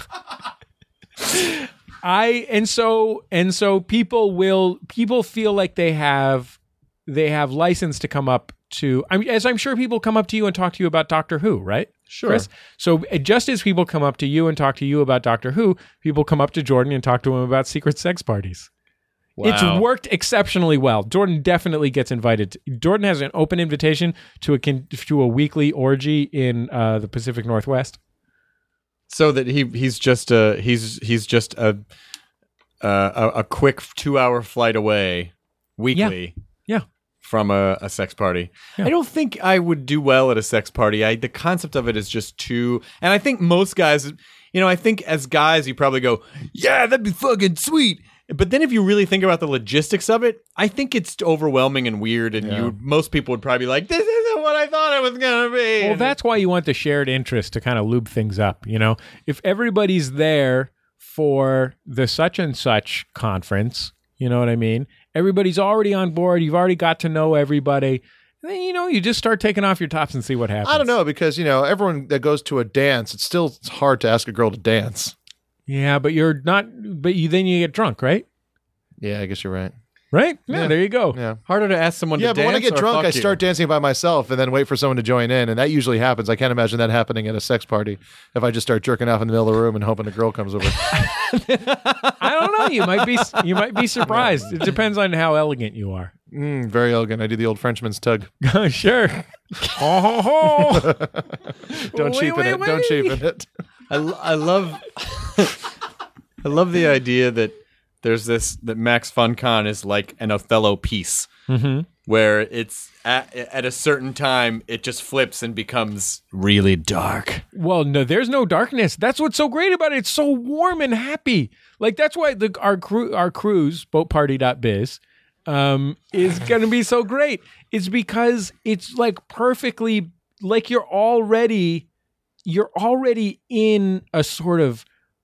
I and so and so people will people feel like they have they have license to come up to I mean, as I'm sure people come up to you and talk to you about Doctor Who, right? Sure. Chris? So uh, just as people come up to you and talk to you about Doctor Who, people come up to Jordan and talk to him about secret sex parties. Wow. It's worked exceptionally well. Jordan definitely gets invited. To, Jordan has an open invitation to a con- to a weekly orgy in uh, the Pacific Northwest. So that he he's just a he's he's just a uh, a, a quick two hour flight away weekly. Yeah. From a, a sex party. Yeah. I don't think I would do well at a sex party. I the concept of it is just too and I think most guys, you know, I think as guys you probably go, yeah, that'd be fucking sweet. But then if you really think about the logistics of it, I think it's overwhelming and weird and Yeah. you most people would probably be like, this isn't what I thought it was gonna be. Well, And that's why you want the shared interest to kind of lube things up. You know, if everybody's there for the such and such conference, you know what I mean? Everybody's already on board. You've already got to know everybody. Then, you know, you just start taking off your tops and see what happens. I don't know because you know everyone that goes to a dance, it's still it's hard to ask a girl to dance. Yeah, but you're not. But you then you get drunk, right? Yeah, I guess you're right. Right? Yeah, Yeah. there you go. Yeah. Harder to ask someone Yeah, to but dance when I get or drunk, fuck I you? start dancing by myself and then wait for someone to join in, and that usually happens. I can't imagine that happening at a sex party if I just start jerking off in the middle of the room and hoping a girl comes over. I don't know. You might be you might be surprised. It depends on how elegant you are. Mm, very elegant. I do the old Frenchman's tug. Sure. Ho, ho, ho. Don't Wait, cheapen wait, it. Don't wait. cheapen it. I, lo- I love I love the idea that there's this that Max FunCon is like an Othello piece Mm-hmm. where it's at, at a certain time it just flips and becomes really dark. Well, no, there's no darkness. That's what's so great about it. It's so warm and happy. Like that's why the our cru- our cruise boat party dot biz um is going to be so great. It's because it's like perfectly like you're already you're already in a sort of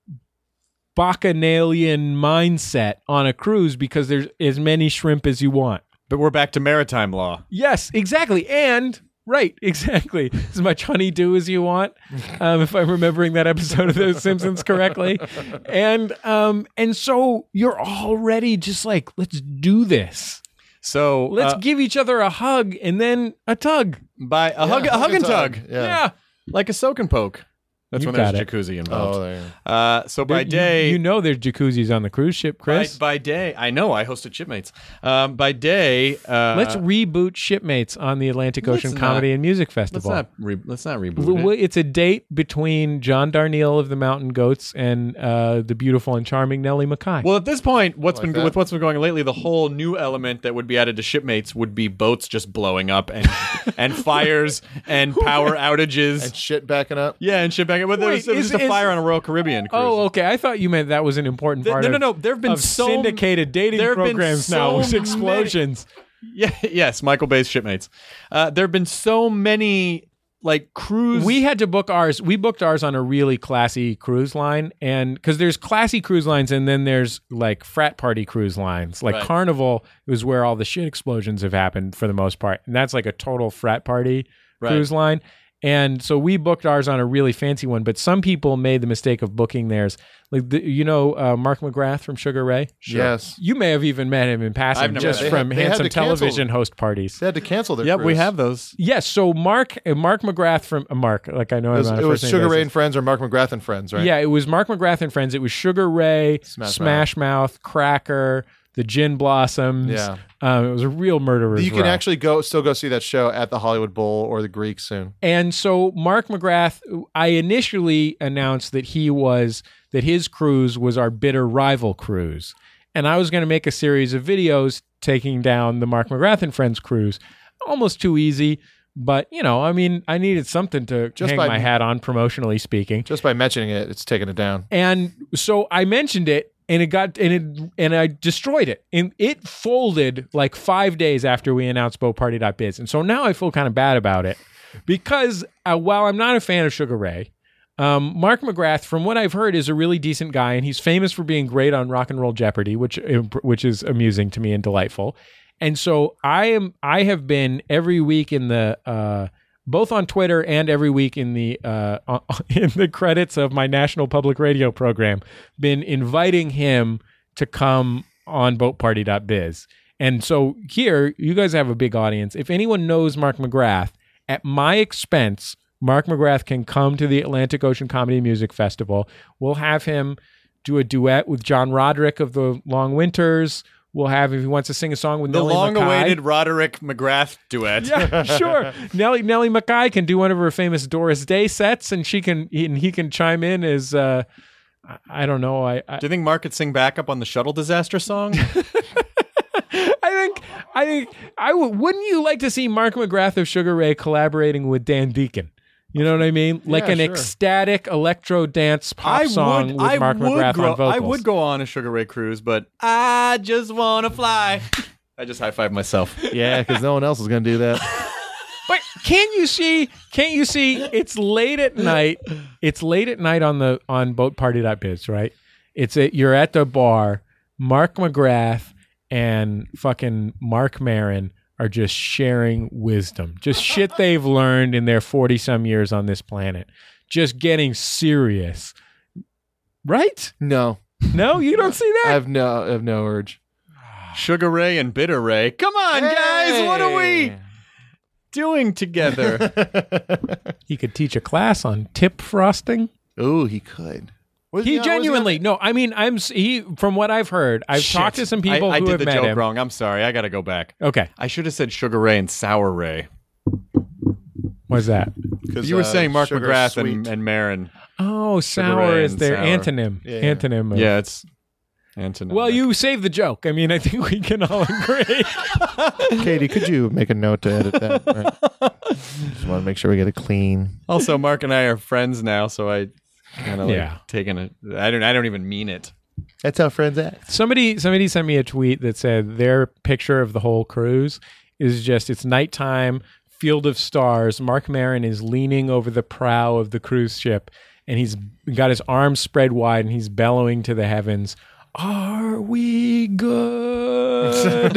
bacchanalian mindset on a cruise because there's as many shrimp as you want. But we're back to maritime law. Yes, exactly. And right, exactly. As much honeydew as you want, um, if I'm remembering that episode of The Simpsons correctly. And um, and so you're already just like, let's do this. So Let's uh, give each other a hug and then a tug. by a hug, a hug and tug, Yeah. Yeah. like a soak and poke. That's You when there's got a it. jacuzzi involved. Oh, there you go. Uh, so by You- day, you, know there's jacuzzis on the cruise ship, by, Chris. by day, I know I hosted Shipmates. Um, by day, uh, Let's reboot Shipmates on the Atlantic let's Ocean not- Comedy and Music let's Festival. not re- let's not L- reboot it. It's a date between John Darnielle of the Mountain Goats and uh, the beautiful and charming Nellie Mackay. Well, at this point, what's Like been that. with what's been going on lately, the whole new element that would be added to Shipmates would be boats just blowing up and and fires and power outages. And shit backing up. yeah, and shit back. But there was, Wait, there was is- just a is- fire on a Royal Caribbean cruise. Oh, okay. I thought you meant that was an important Th- part no, no, of, no. There have been of so syndicated dating there have been programs so now with many- explosions. Yeah, yes, Michael Bay's Shipmates. Uh, there have been so many like cruise. We had to book ours. We booked ours on a really classy cruise line, and because there's classy cruise lines, and then there's like frat party cruise lines. Like Right. Carnival was where all the shit explosions have happened for the most part, and that's like a total frat party Right. cruise line. And so we booked ours on a really fancy one, but some people made the mistake of booking theirs. Like the, you know, uh, Mark McGrath from Sugar Ray. Yes. You may have even met him in passing, I've never just met him. from They had- they had handsome to cancel- television host parties. They had to cancel their Yep, we cruise. have those. Yes, so Mark uh, Mark McGrath from uh, Mark, like I know It him was, on a it was first name Sugar Ray basis. and Friends or Mark McGrath and Friends, right? Yeah, it was Mark McGrath and Friends. It was Sugar Ray, Smash Smash, Mouth, Cracker, the Gin Blossoms. Yeah. Um, it was a real murderer's You can row. actually go still go see that show at the Hollywood Bowl or the Greek soon. And so Mark McGrath, I initially announced that he was that his cruise was our bitter rival cruise, and I was going to make a series of videos taking down the Mark McGrath and Friends cruise. Almost too easy, but you know, I mean, I needed something to Just hang by- my hat on, promotionally speaking. Just by mentioning it, it's taking it down. And so I mentioned it, and it got and it and I destroyed it, and it folded like five days after we announced boat party dot biz. And so now I feel kind of bad about it because uh, while I'm not a fan of Sugar Ray, um, Mark McGrath, from what I've heard, is a really decent guy, and he's famous for being great on Rock and Roll Jeopardy, which which is amusing to me and delightful. And so I am I have been every week in the uh, both on Twitter and every week in the uh, in the credits of my national public radio program, been inviting him to come on boat party dot biz. And so here, you guys have a big audience. If anyone knows Mark McGrath, at my expense, Mark McGrath can come to the Atlantic Ocean Comedy Music Festival. We'll have him do a duet with John Roderick of the Long Winters. We'll have, if he wants to sing a song with The Nellie long-awaited Mackay. Roderick McGrath duet. Yeah, sure. Nellie Nellie Mackay can do one of her famous Doris Day sets, and she can and he can chime in as uh, I, I don't know. I, I Do you think Mark could sing backup on the shuttle disaster song? I think I think I w- wouldn't you like to see Mark McGrath of Sugar Ray collaborating with Dan Deacon? You know what I mean? Like Yeah, an sure. with electro dance pop I song would, with I Mark would McGrath grow, on vocals. I would go on a Sugar Ray cruise, but I just want to fly. I just high-fived myself. Yeah, because no one else is going to do that. But can't you see? Can't you see? It's late at night. It's late at night on the on boat party dot biz, right? It's a, you're at the bar. Mark McGrath and fucking Mark Maron are just sharing wisdom, just shit they've learned in their forty some years on this planet, just getting serious, right? No, No, you don't see I that. have no, I have no urge. Sugar Ray and Bitter Ray. Come on, guys. What are we doing together? He could teach a class on tip frosting. Ooh, he could. Was He on- was genuinely on- no. I mean, I'm s- he. From what I've heard, I've Shit. talked to some people I, I who did have the met joke him. wrong. I'm sorry. I got to go back. Okay, I should have said Sugar Ray and Sour Ray. what's that? 'Cause, You were uh, saying Mark sugar's McGrath and, sweet. and Marin. Oh, sour Ray is and their sour. antonym. Yeah, yeah. Antonym. of- Yeah, it's Antonym. Well, you saved the joke. I mean, I think we can all agree. Katie, could you make a note to edit that? Right. Just want to make sure we get it clean. Also, Mark and I are friends now, so I kind of like Yeah. taking it. I don't. I don't even mean it. That's how friends act. somebody, somebody sent me a tweet that said their picture of the whole cruise is just it's nighttime, field of stars. Mark Maron is leaning over the prow of the cruise ship, and he's got his arms spread wide, and he's bellowing to the heavens. Are we good?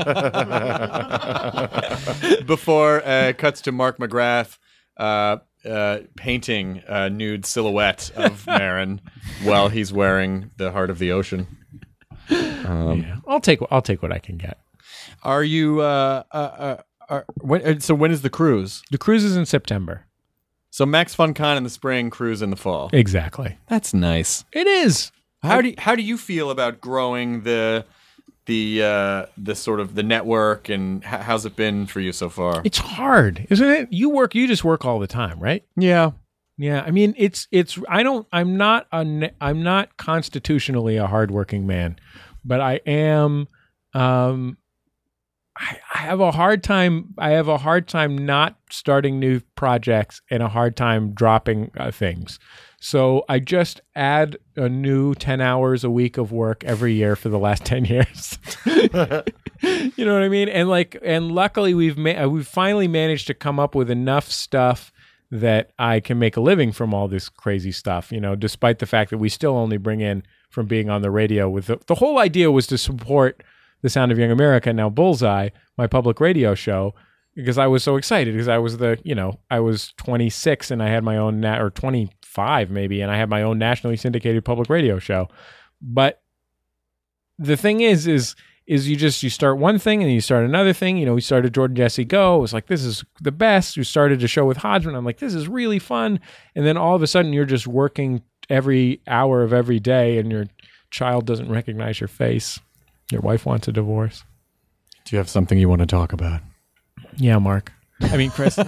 Before uh, it cuts to Mark McGrath uh, uh, painting a nude silhouette of Marin while he's wearing the Heart of the Ocean. Um, Yeah, I'll take I'll take what I can get. Are you? Uh, uh, uh, are, when, uh, so when is the cruise? The cruise is in September. So Max FunCon in the spring, cruise in the fall. Exactly. That's nice. It is. How do you, how do you feel about growing the the uh, the sort of the network, and h- how's it been for you so far? It's hard, isn't it? You work. You just work all the time, right? Yeah. Yeah. I mean, it's it's. I don't. I'm not a. ne- I'm not constitutionally a hardworking man, but I am. Um, I, I have a hard time. I have a hard time not starting new projects and a hard time dropping uh, things. So I just add a new ten hours a week of work every year for the last ten years. You know what I mean? And like, and luckily we've ma- we've finally managed to come up with enough stuff that I can make a living from all this crazy stuff. You know, despite the fact that we still only bring in from being on the radio. With the, the whole idea was to support The Sound of Young America, now Bullseye, my public radio show, because I was so excited because I was the, you know, I was twenty-six and I had my own, na- or twenty-five maybe, and I had my own nationally syndicated public radio show. But the thing is, is, is you just, you start one thing and then you start another thing. You know, we started Jordan Jesse Go. It was like, this is the best. We started a show with Hodgman. I'm like, this is really fun. And then all of a sudden you're just working every hour of every day and your child doesn't recognize your face. Your wife wants a divorce. Do you have something you want to talk about? Yeah, Mark. I mean, Chris. No,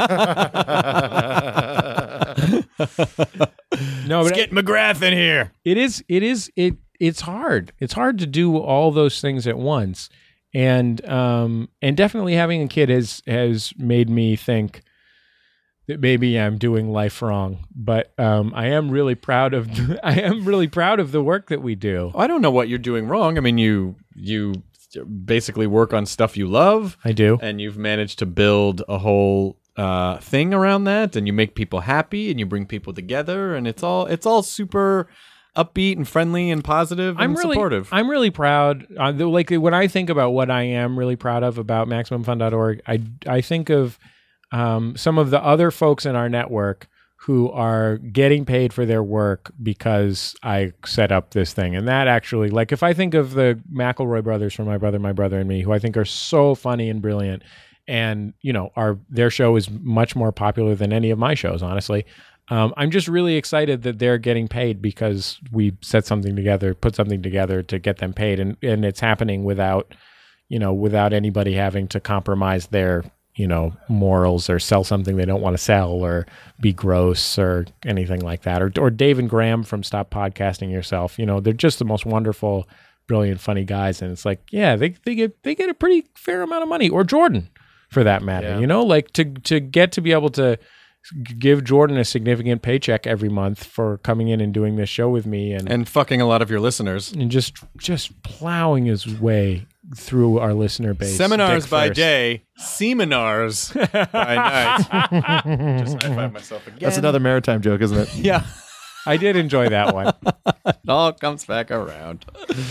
but Get McGrath in here. it is. It is. It. It's hard. It's hard to do all those things at once, and um, and definitely having a kid has has made me think that maybe I'm doing life wrong. But um, I am really proud of. I am really proud of the work that we do. I don't know what you're doing wrong. I mean, you you basically work on stuff you love, I do. and you've managed to build a whole uh, thing around that, and you make people happy, and you bring people together, and it's all it's all super upbeat and friendly and positive and I'm really, supportive. I'm really proud. Uh, the, like when I think about what I am really proud of about Maximum Fun dot org, I I think of um, some of the other folks in our network who are getting paid for their work because I set up this thing. And that actually, like if I think of the McElroy brothers from My Brother, My Brother and Me, who I think are so funny and brilliant, and you know, our their show is much more popular than any of my shows, honestly. Um, I'm just really excited that they're getting paid because we set something together, put something together to get them paid, and and it's happening without, you know, without anybody having to compromise their, you know, morals or sell something they don't want to sell or be gross or anything like that. Or or Dave and Graham from Stop Podcasting Yourself. You know, they're just the most wonderful, brilliant, funny guys, and it's like, yeah, they they get they get a pretty fair amount of money. Or Jordan, for that matter. Yeah. You know, like to to get to be able to give Jordan a significant paycheck every month for coming in and doing this show with me and and fucking a lot of your listeners. and just just plowing his way through our listener base. Seminars dick by first. day, seminars by night. Just high five myself again. That's another maritime joke, isn't it? Yeah, I did enjoy that one. it all comes back around.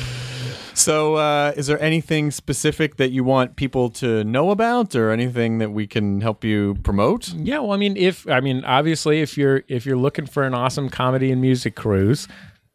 So, uh, is there anything specific that you want people to know about, or anything that we can help you promote? Yeah, well, I mean, if I mean, obviously, if you're if you're looking for an awesome comedy and music cruise,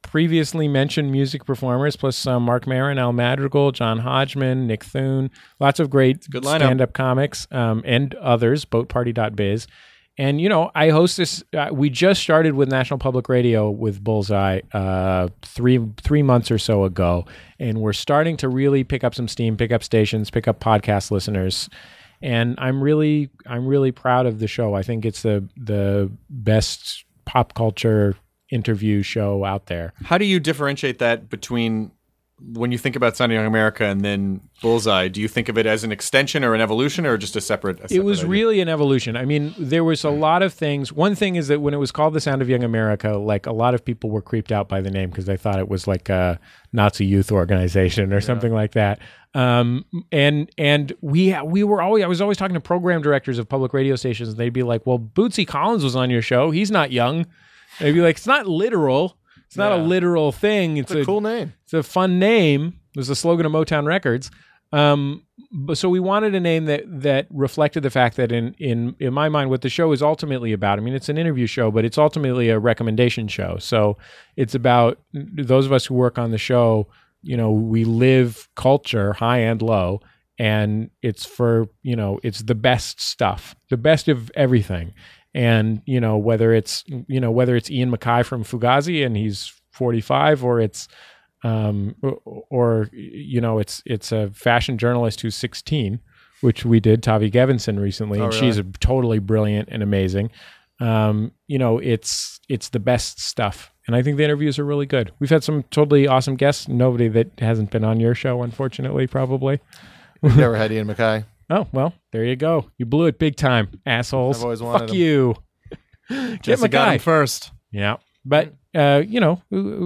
previously mentioned music performers, plus uh, Mark Maron, Al Madrigal, John Hodgman, Nick Thune, lots of great Good lineup. stand-up comics um, and others, boat party dot biz. And, you know, I host this. Uh, we just started with National Public Radio with Bullseye uh, three three months or so ago. And we're starting to really pick up some steam, pick up stations, pick up podcast listeners. And I'm really I'm really proud of the show. I think it's the the best pop culture interview show out there. How do you differentiate that between when you think about Sunday Young America and then Bullseye? Do you think of it as an extension or an evolution or just a separate? A separate it was idea? really an evolution. I mean, there was a lot of things. One thing is that when it was called The Sound of Young America, like a lot of people were creeped out by the name because they thought it was like a Nazi youth organization or something like that. Um, and and we we were always I was always talking to program directors of public radio stations, and they'd be like, "Well, Bootsy Collins was on your show. He's not young." They'd be like, "It's not literal. It's not Yeah. a literal thing. It's, It's a cool name. It's a fun name." It was the slogan of Motown Records. Um, but so we wanted a name that that reflected the fact that in in in my mind, what the show is ultimately about. I mean, it's an interview show, but it's ultimately a recommendation show. So it's about those of us who work on the show. You know, we live culture, high and low, and it's for, you know, it's the best stuff, the best of everything. And, you know, whether it's, you know, whether it's Ian Mackay from Fugazi and he's forty-five, or it's, um, or, or, you know, it's, it's a fashion journalist who's sixteen, which we did, Tavi Gevinson recently, Oh, and really? she's a, totally brilliant and amazing. Um, you know, it's, it's the best stuff. And I think the interviews are really good. We've had some totally awesome guests. Nobody that hasn't been on your show, unfortunately, probably. We've never had Ian Mackay. Oh, well, there you go. You blew it big time, assholes. I've always wanted Fuck him. you. Get Jesse got Mackay. him first. Yeah. But, uh, you know,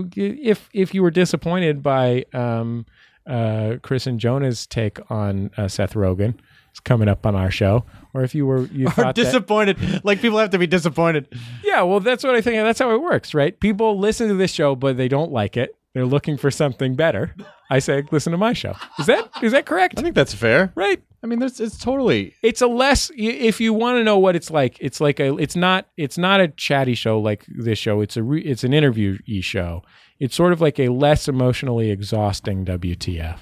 if if you were disappointed by um, uh, Chris and Jonah's take on uh, Seth Rogen, it's coming up on our show, or if you were you Or thought that, disappointed. Like, people have to be disappointed. yeah, well, that's what I think. That's how it works, right? People listen to this show, but they don't like it. They're looking for something better. I say, listen to my show. Is that is that correct? I think that's fair. Right. I mean, there's, it's totally... It's a less, if you want to know what it's like, it's like a, it's not, it's not a chatty show like this show. It's a, re, it's an interview-y show. It's sort of like a less emotionally exhausting W T F.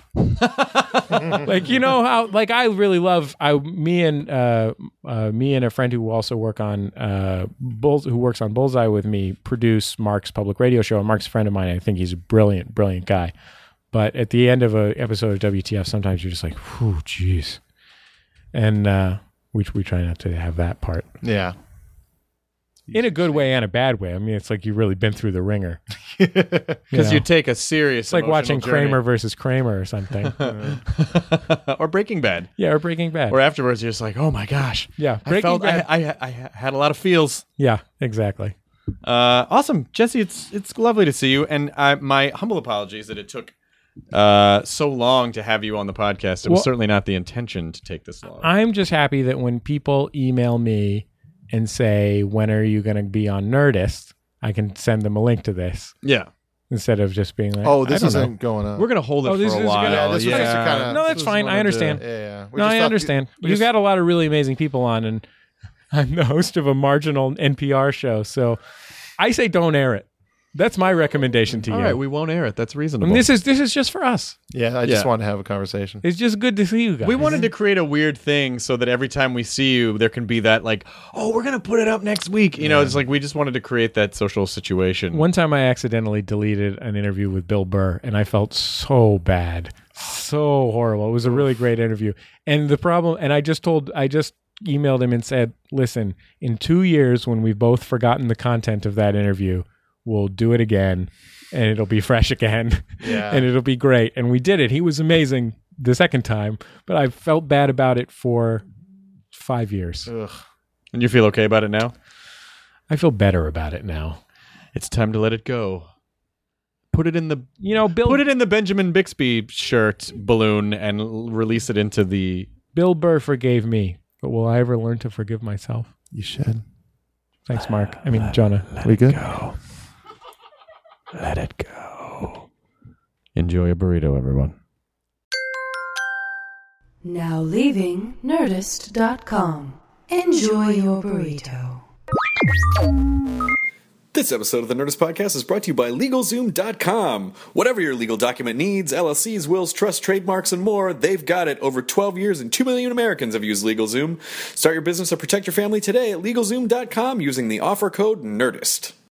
Like, you know how, like, I really love, I, me and, uh, uh, me and a friend who also work on, uh, Bulls, who works on Bullseye with me, produce Mark's public radio show. And Mark's a friend of mine. I think he's a brilliant, brilliant guy. But at the end of an episode of W T F, sometimes you're just like, whew, geez. And uh, we we try not to have that part. Yeah. In a good way and a bad way. I mean, it's like you've really been through the ringer. Because you take a serious It's like watching emotional journey. Kramer versus Kramer or something. Or Breaking Bad. Yeah, or Breaking Bad. Or afterwards, you're just like, oh my gosh. Yeah, I Breaking felt Bad. I, I, I had a lot of feels. Yeah, exactly. Uh, awesome, Jesse. It's it's lovely to see you, and I, my humble apologies that it took uh, so long to have you on the podcast. It was Well- certainly not the intention to take this long. I'm just happy that when people email me and say, when are you going to be on Nerdist, I can send them a link to this yeah, instead of just being like, Oh, I this don't isn't know. going on. we're gonna hold it Oh, this for a is while. gonna- Yeah, this was yeah. just kinda- No, that's this fine. was I one of the- understand. Yeah, yeah. We No, just I thought- understand. we You've just- got a lot of really amazing people on, and I'm the host of a marginal N P R show. So I say don't air it. That's my recommendation to All you. right, we won't air it. That's reasonable. and this is this is just for us. Yeah, I just Yeah. wanted to have a conversation. It's just good to see you guys. we wanted to create a weird thing so that every time we see you, there can be that like, oh, we're gonna put it up next week. You know, it's like we just wanted to create that social situation. One time I accidentally deleted an interview with Bill Burr, and I felt so bad, so horrible. It was a really great interview. And the problem, and I just told, I just emailed him and said, listen, in two years when we've both forgotten the content of that interview, we'll do it again, and it'll be fresh again, Yeah. and it'll be great. And we did it. He was amazing the second time, but I felt bad about it for five years. Ugh. And you feel okay about it now? I feel better about it now. It's time to let it go. Put it in the You know, Bill put it in the Benjamin Bixby shirt balloon and l- release it into the. Bill Burr forgave me, but will I ever learn to forgive myself? You should. Thanks, Mark. I mean, Jonah. We good? Let it go. Enjoy a burrito, everyone. Now leaving Nerdist dot com. Enjoy your burrito. This episode of the Nerdist Podcast is brought to you by LegalZoom dot com. Whatever your legal document needs, L L Cs, wills, trusts, trademarks, and more, they've got it. Over twelve years and two million Americans have used LegalZoom. Start your business or protect your family today at LegalZoom dot com using the offer code NERDIST.